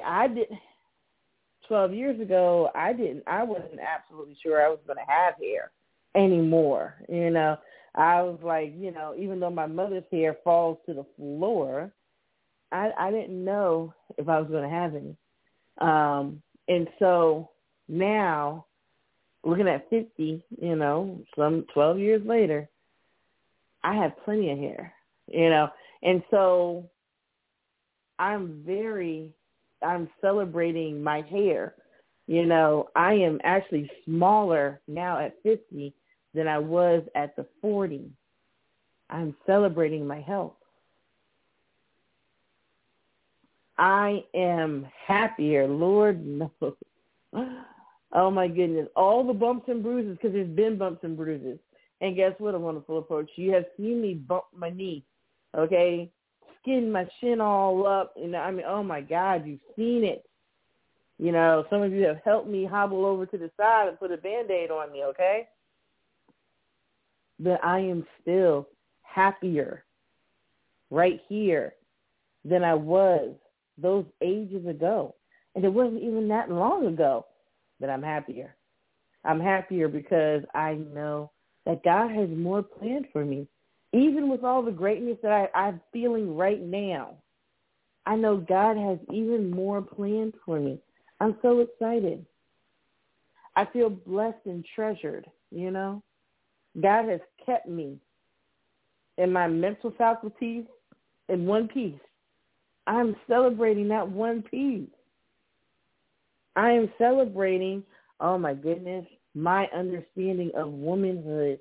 12 years ago, I wasn't absolutely sure I was going to have hair anymore. I was like, even though my mother's hair falls to the floor, I didn't know if I was going to have any. And so now, looking at 50, some 12 years later, I have plenty of hair, And so I'm celebrating my hair. I am actually smaller now at 50 than I was at the 40. I'm celebrating my health. I am happier, Lord knows. Oh, my goodness. All the bumps and bruises, because there's been bumps and bruises. And guess what, a wonderful approach? You have seen me bump my knee, okay? Skin my shin all up. Oh, my God, you've seen it. Some of you have helped me hobble over to the side and put a Band-Aid on me, okay? But I am still happier right here than I was those ages ago. And it wasn't even that long ago that I'm happier. I'm happier because I know that God has more planned for me. Even with all the greatness that I'm feeling right now, I know God has even more planned for me. I'm so excited. I feel blessed and treasured, God has kept me in my mental faculties in one piece. I'm celebrating that one piece. I am celebrating, oh my goodness, my understanding of womanhood.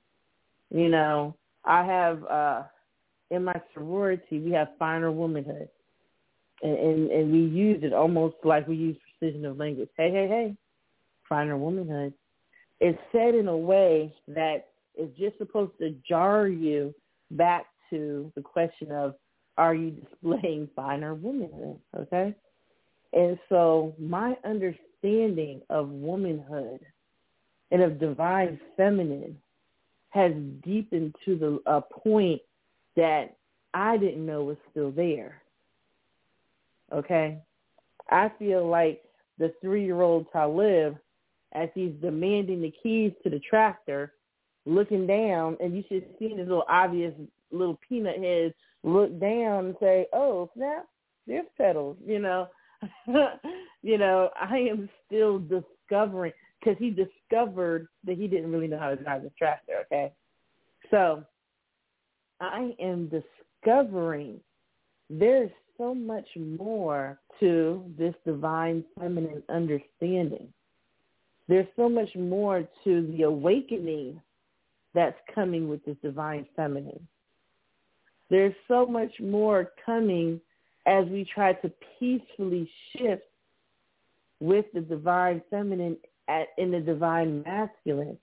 I have, in my sorority, we have finer womanhood. And we use it almost like we use precision of language. Hey, finer womanhood. It's said in a way that is just supposed to jar you back to the question of, are you displaying finer womanhood, okay? And so my understanding of womanhood and of divine feminine has deepened to a point that I didn't know was still there, okay? I feel like the 3-year-old Talib, as he's demanding the keys to the tractor, looking down, and you should see this little obvious little peanut head look down and say, oh, snap, there's pedals, I am still discovering, because he discovered that he didn't really know how to drive this tractor, okay? So I am discovering there's so much more to this divine feminine understanding. There's so much more to the awakening that's coming with this divine feminine. There's so much more coming as we try to peacefully shift with the divine feminine in the divine masculine.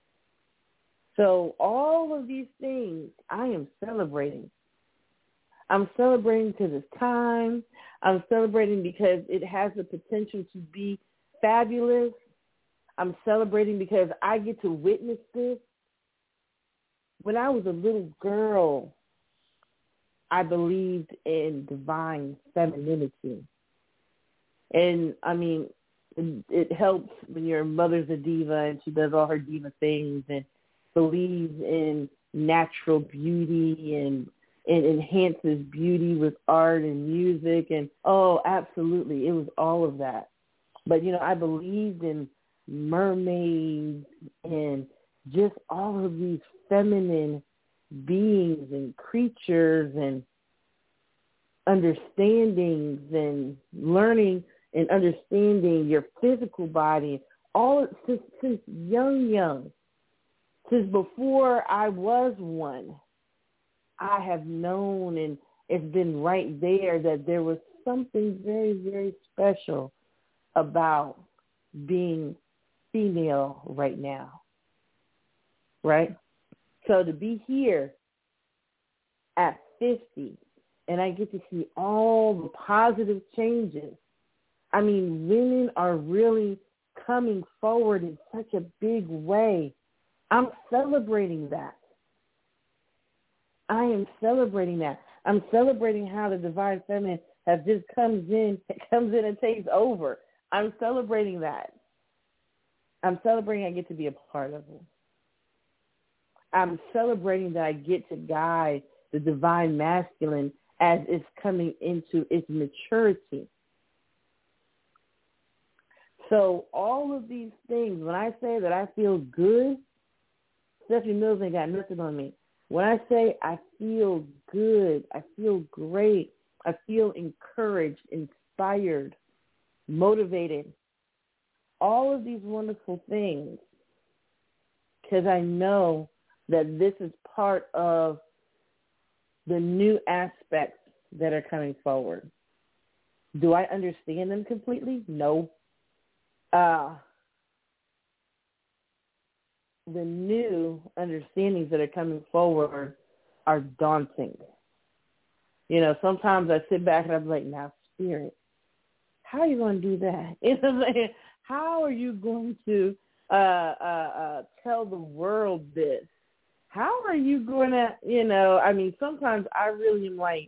So all of these things I am celebrating. I'm celebrating to this time. I'm celebrating because it has the potential to be fabulous. I'm celebrating because I get to witness this. When I was a little girl, I believed in divine femininity. And, I mean, it helps when your mother's a diva and she does all her diva things and believes in natural beauty and enhances beauty with art and music. And, oh, absolutely, it was all of that. But, you know, I believed in mermaids and just all of these feminine beings and creatures and understandings and learning and understanding your physical body, all since young, since before I was one, I have known, and it's been right there, that there was something very, very special about being female right now, right? So to be here at 50, and I get to see all the positive changes. I mean, women are really coming forward in such a big way. I'm celebrating that. I am celebrating that. I'm celebrating how the divine feminine has just comes in and takes over. I'm celebrating that. I'm celebrating I get to be a part of it. I'm celebrating that I get to guide the divine masculine as it's coming into its maturity. So all of these things, when I say that I feel good, Stephanie Mills ain't got nothing on me. When I say I feel good, I feel great, I feel encouraged, inspired, motivated, all of these wonderful things, because I know that this is part of the new aspects that are coming forward. Do I understand them completely? No. The new understandings that are coming forward are daunting. You know, sometimes I sit back and I'm like, now, Spirit, how are you going to do that? You know what I'm saying? How are you going to tell the world this? How are you going to, you know, I mean, sometimes I really am like,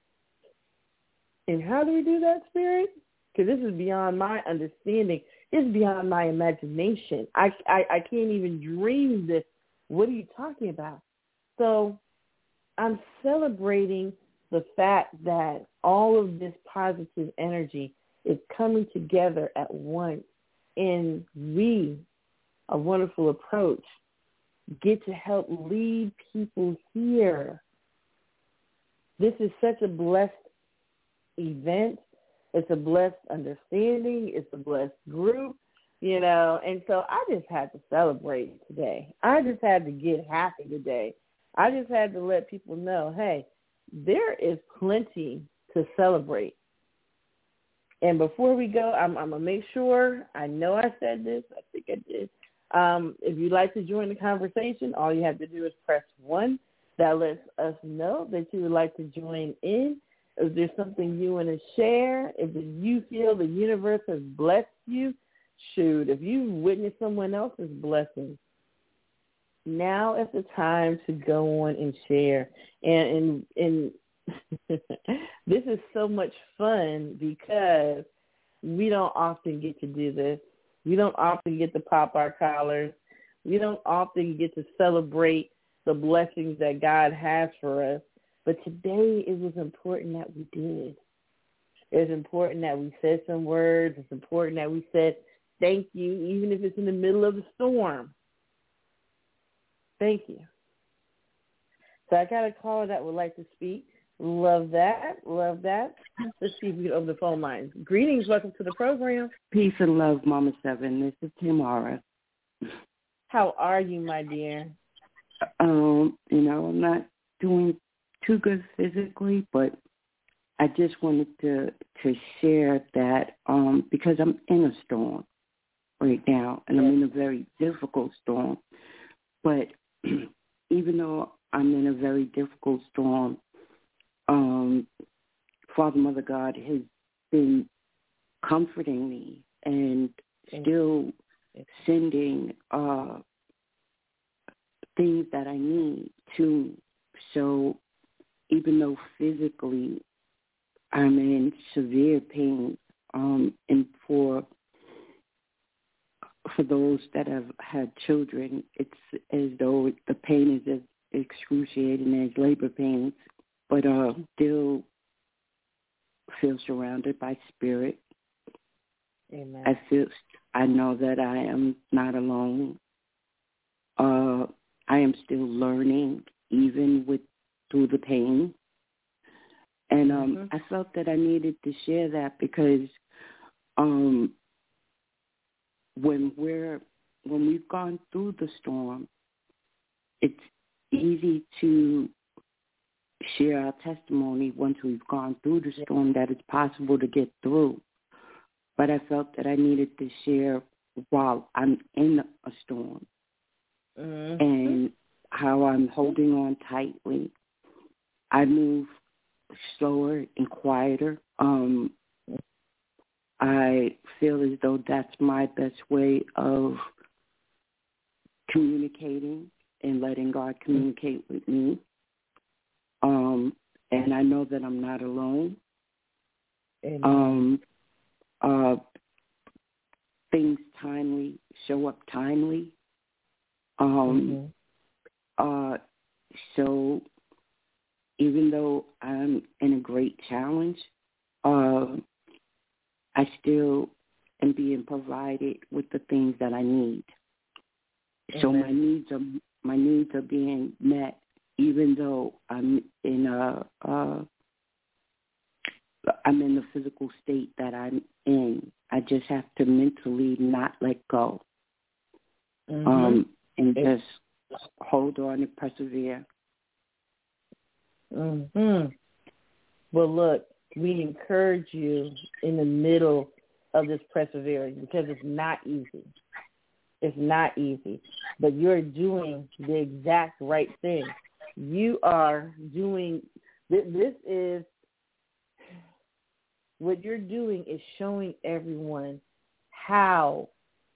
and how do we do that, Spirit? Because this is beyond my understanding. It's beyond my imagination. I can't even dream this. What are you talking about? So I'm celebrating the fact that all of this positive energy is coming together at once, and we, a wonderful approach, get to help lead people here. This is such a blessed event. It's a blessed understanding. It's a blessed group, you know. And so I just had to celebrate today. I just had to get happy today. I just had to let people know, hey, there is plenty to celebrate. And before we go, I'm going to make sure, I know I said this, I think I did. If you'd like to join the conversation, all you have to do is press 1. That lets us know that you would like to join in. If there's something you want to share, if you feel the universe has blessed you, shoot, if you've witnessed someone else's blessing, now is the time to go on and share. And this is so much fun because we don't often get to do this. We don't often get to pop our collars. We don't often get to celebrate the blessings that God has for us. But today it was important that we did. It's important that we said some words. It's important that we said thank you, even if it's in the middle of the storm. Thank you. So I got a caller that would like to speak. Love that. Love that. Let's see if we can open the phone lines. Greetings. Welcome to the program. Peace and love, Mama Seven. This is Tamara. How are you, my dear? You know, I'm not doing too good physically, but I just wanted to share that because I'm in a storm right now, and I'm in a very difficult storm. But even though I'm in a very difficult storm, Father, Mother God has been comforting me and still sending things that I need to. So even though physically I'm in severe pain, And for those that have had children, it's as though the pain is as excruciating as labor pains, but still feel surrounded by spirit. Amen. I know that I am not alone. I am still learning, even through the pain. And I felt that I needed to share that because when we've gone through the storm, it's easy to share our testimony once we've gone through the storm that it's possible to get through. But I felt that I needed to share while I'm in a storm and how I'm holding on tightly. I move slower and quieter. I feel as though that's my best way of communicating and letting God communicate with me. And I know that I'm not alone. Things timely show up timely. So even though I'm in a great challenge, I still am being provided with the things that I need. So my needs are being met, even though I'm in the physical state that I'm in. I just have to mentally not let go, and just hold on and persevere. Well, look, we encourage you in the middle of this persevering because it's not easy. It's not easy, but you're doing the exact right thing. You are doing, this is, what you're doing is showing everyone how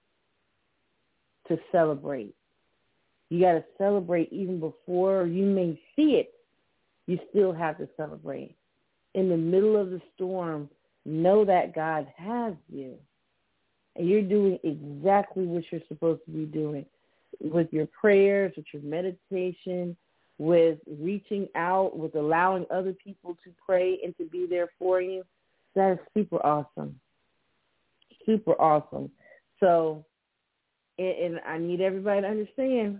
to celebrate. You got to celebrate even before you may see it. You still have to celebrate. In the middle of the storm, know that God has you. And you're doing exactly what you're supposed to be doing with your prayers, with your meditation, with reaching out, with allowing other people to pray and to be there for you. That is super awesome. Super awesome. So, and I need everybody to understand,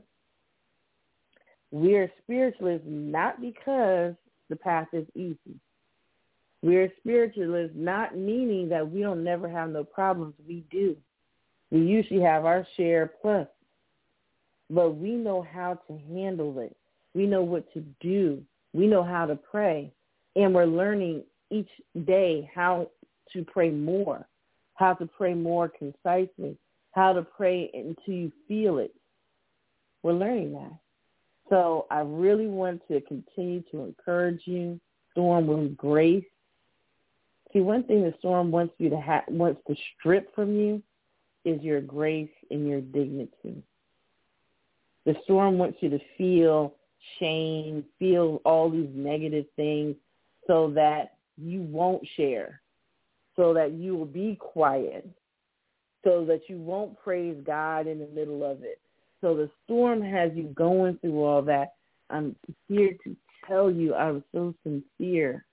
we are spiritualists not because the path is easy. We are spiritualists not meaning that we don't never have no problems. We do. We usually have our share plus. But we know how to handle it. We know what to do. We know how to pray. And we're learning each day how to pray more, how to pray more concisely, how to pray until you feel it. We're learning that. So I really want to continue to encourage you, Storm, with grace. See, one thing the storm wants to strip from you is your grace and your dignity. The storm wants you to feel shame, feel all these negative things so that you won't share, so that you will be quiet, so that you won't praise God in the middle of it. So the storm has you going through all that. I'm here to tell you I was so sincere.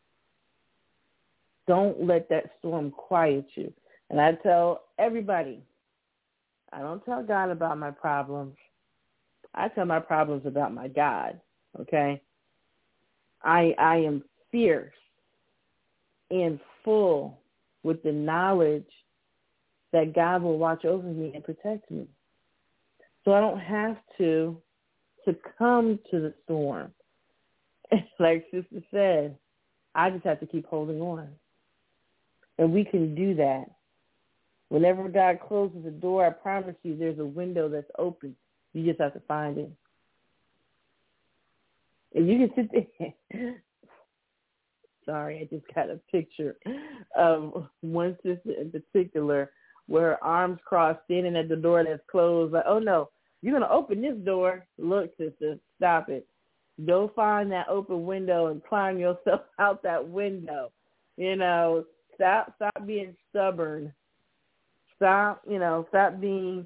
Don't let that storm quiet you. And I tell everybody, I don't tell God about my problems. I tell my problems about my God, okay? I am fierce and full with the knowledge that God will watch over me and protect me. So I don't have to succumb to the storm. Like Sister said, I just have to keep holding on. And we can do that. Whenever God closes the door, I promise you there's a window that's open. You just have to find it. And you can sit there. Sorry, I just got a picture of one sister in particular where her arms crossed, standing at the door that's closed. Like, oh, no, you're going to open this door. Look, sister, stop it. Go find that open window and climb yourself out that window. You know, stop being stubborn. Stop being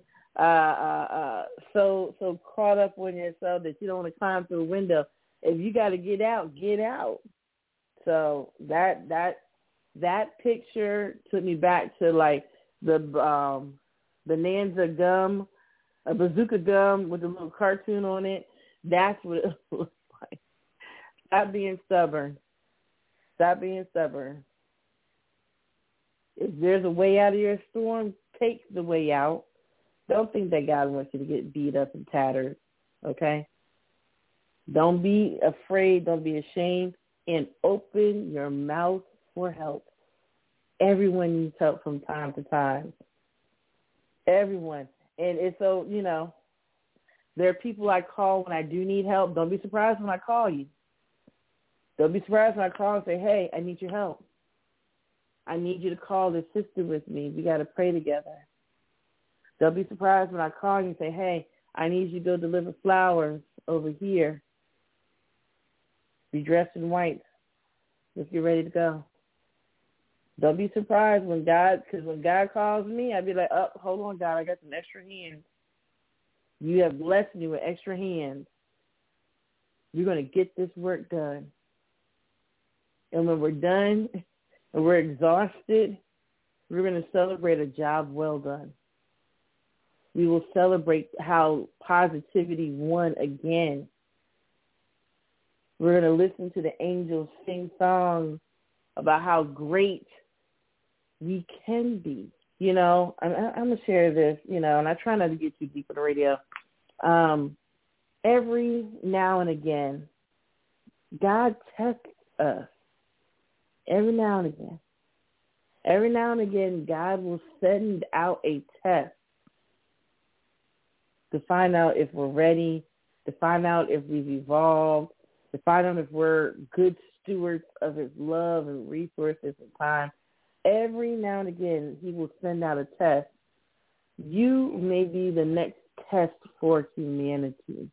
so caught up on yourself that you don't want to climb through a window. If you got to get out, get out. So that picture took me back to like the Bonanza gum, a bazooka gum with a little cartoon on it. That's what it looks like. Stop being stubborn. Stop being stubborn. If there's a way out of your storm, take the way out. Don't think that God wants you to get beat up and tattered, okay? Don't be afraid. Don't be ashamed. And open your mouth for help. Everyone needs help from time to time. Everyone. And it's so, there are people I call when I do need help. Don't be surprised when I call you. Don't be surprised when I call and say, hey, I need your help. I need you to call this sister with me. We got to pray together. Don't be surprised when I call you and say, hey, I need you to go deliver flowers over here. Be dressed in white. Let's get ready to go. Don't be surprised when God calls me, I'd be like, oh, hold on, God, I got some extra hands. You have blessed me with extra hands. You're going to get this work done. And when we're done and we're exhausted, we're going to celebrate a job well done. We will celebrate how positivity won again. We're going to listen to the angels sing songs about how great we can be. I'm going to share this, and I try not to get too deep on the radio. Every now and again, God tests us. Every now and again. Every now and again, God will send out a test to find out if we're ready, to find out if we've evolved, to find out if we're good stewards of his love and resources and time. Every now and again, he will send out a test. You may be the next test for humanity.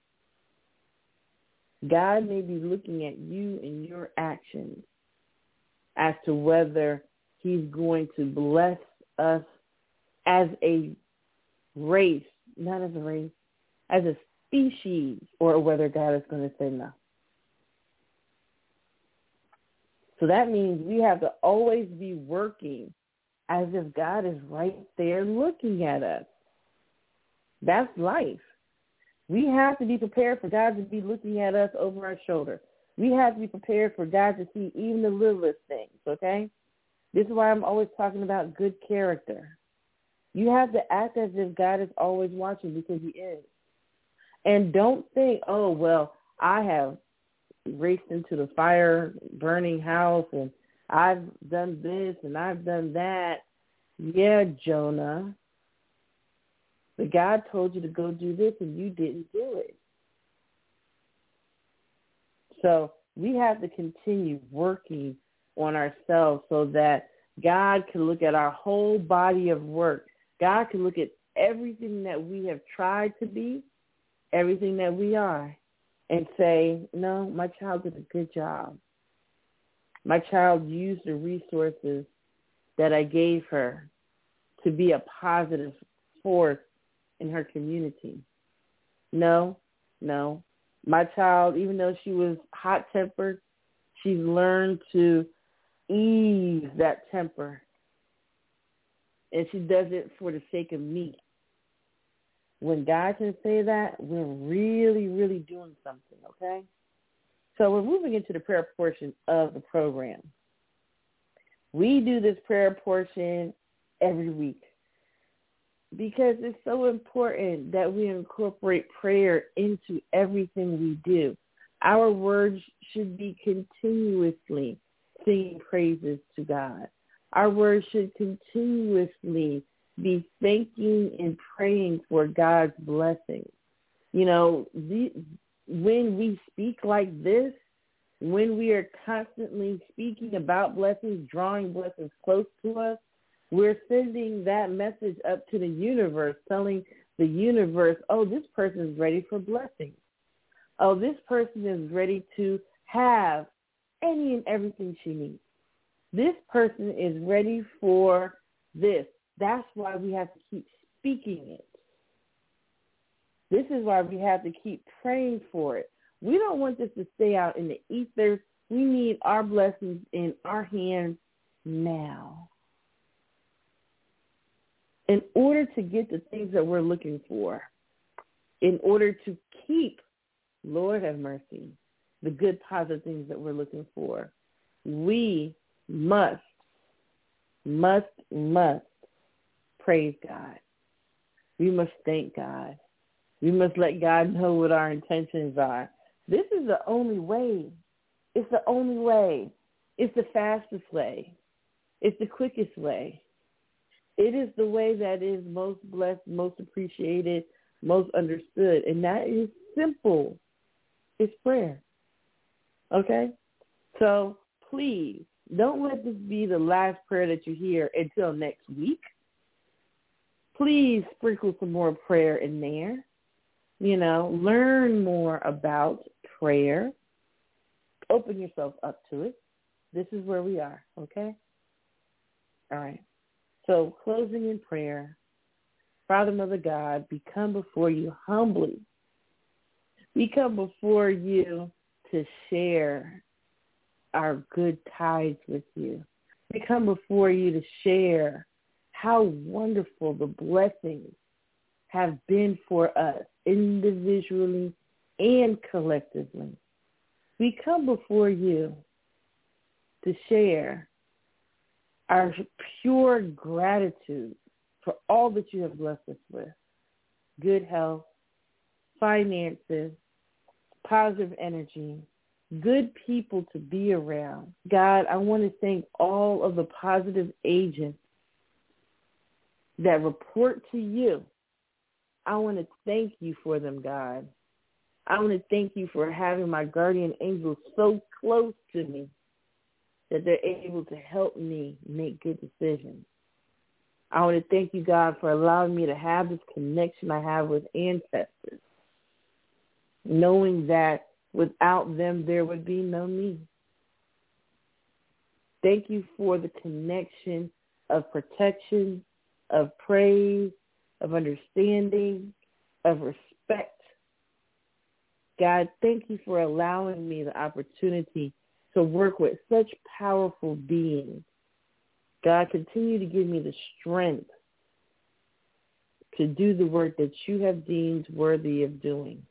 God may be looking at you and your actions as to whether he's going to bless us as a race, not as a race, as a species, or whether God is going to say no. So that means we have to always be working as if God is right there looking at us. That's life. We have to be prepared for God to be looking at us over our shoulder. We have to be prepared for God to see even the littlest things, okay? This is why I'm always talking about good character. You have to act as if God is always watching, because he is. And don't think, oh, well, I have raced into the fire burning house and I've done this and I've done that. Yeah, Jonah. But God told you to go do this and you didn't do it. So we have to continue working on ourselves so that God can look at our whole body of work. God can look at everything that we have tried to be, everything that we are, and say, no, my child did a good job. My child used the resources that I gave her to be a positive force in her community. No. My child, even though she was hot-tempered, she learned to ease that temper. And she does it for the sake of me. When God can say that, we're really, really doing something, okay? So we're moving into the prayer portion of the program. We do this prayer portion every week because it's so important that we incorporate prayer into everything we do. Our words should be continuously singing praises to God. Our words should continuously be thanking and praying for God's blessings. When we speak like this, when we are constantly speaking about blessings, drawing blessings close to us, we're sending that message up to the universe, telling the universe, oh, this person is ready for blessings. Oh, this person is ready to have any and everything she needs. This person is ready for this. That's why we have to keep speaking it. This is why we have to keep praying for it. We don't want this to stay out in the ether. We need our blessings in our hands now. In order to get the things that we're looking for, in order to keep, Lord have mercy, the good, positive things that we're looking for, we must praise God. We must thank God. We must let God know what our intentions are. This is the only way. It's the only way. It's the fastest way. It's the quickest way. It is the way that is most blessed, most appreciated, most understood. And that is simple. It's prayer. Okay? So please, don't let this be the last prayer that you hear until next week. Please sprinkle some more prayer in there. Learn more about prayer. Open yourself up to it. This is where we are, okay? All right. So closing in prayer, Father, Mother God, we come before you humbly. We come before you to share our good tides with you. We come before you to share how wonderful the blessings have been for us individually and collectively. We come before you to share our pure gratitude for all that you have blessed us with. Good health, finances, positive energy, good people to be around. God, I want to thank all of the positive agents that report to you. I want to thank you for them, God. I want to thank you for having my guardian angels so close to me that they're able to help me make good decisions. I want to thank you, God, for allowing me to have this connection I have with ancestors, knowing that without them there would be no me. Thank you for the connection of protection, of praise, of understanding, of respect. God, thank you for allowing me the opportunity to work with such powerful beings. God, continue to give me the strength to do the work that you have deemed worthy of doing.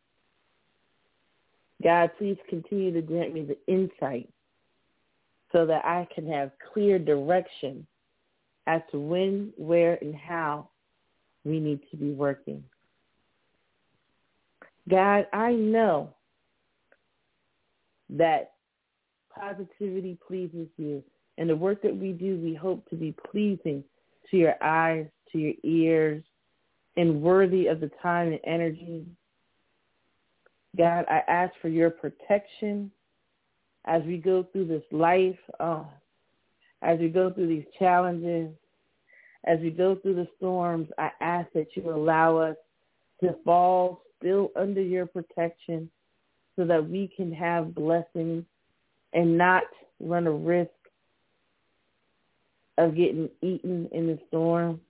God, please continue to grant me the insight so that I can have clear direction as to when, where, and how we need to be working. God, I know that positivity pleases you. And the work that we do, we hope to be pleasing to your eyes, to your ears, and worthy of the time and energy. God, I ask for your protection as we go through this life, as we go through these challenges, as we go through the storms. I ask that you allow us to fall still under your protection so that we can have blessings and not run a risk of getting eaten in the storm.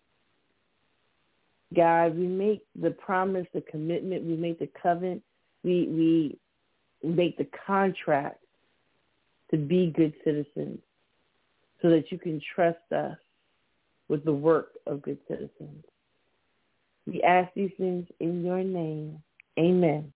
God, we make the promise, the commitment, we make the covenant, we make the contract to be good citizens so that you can trust us with the work of good citizens. We ask these things in your name. Amen.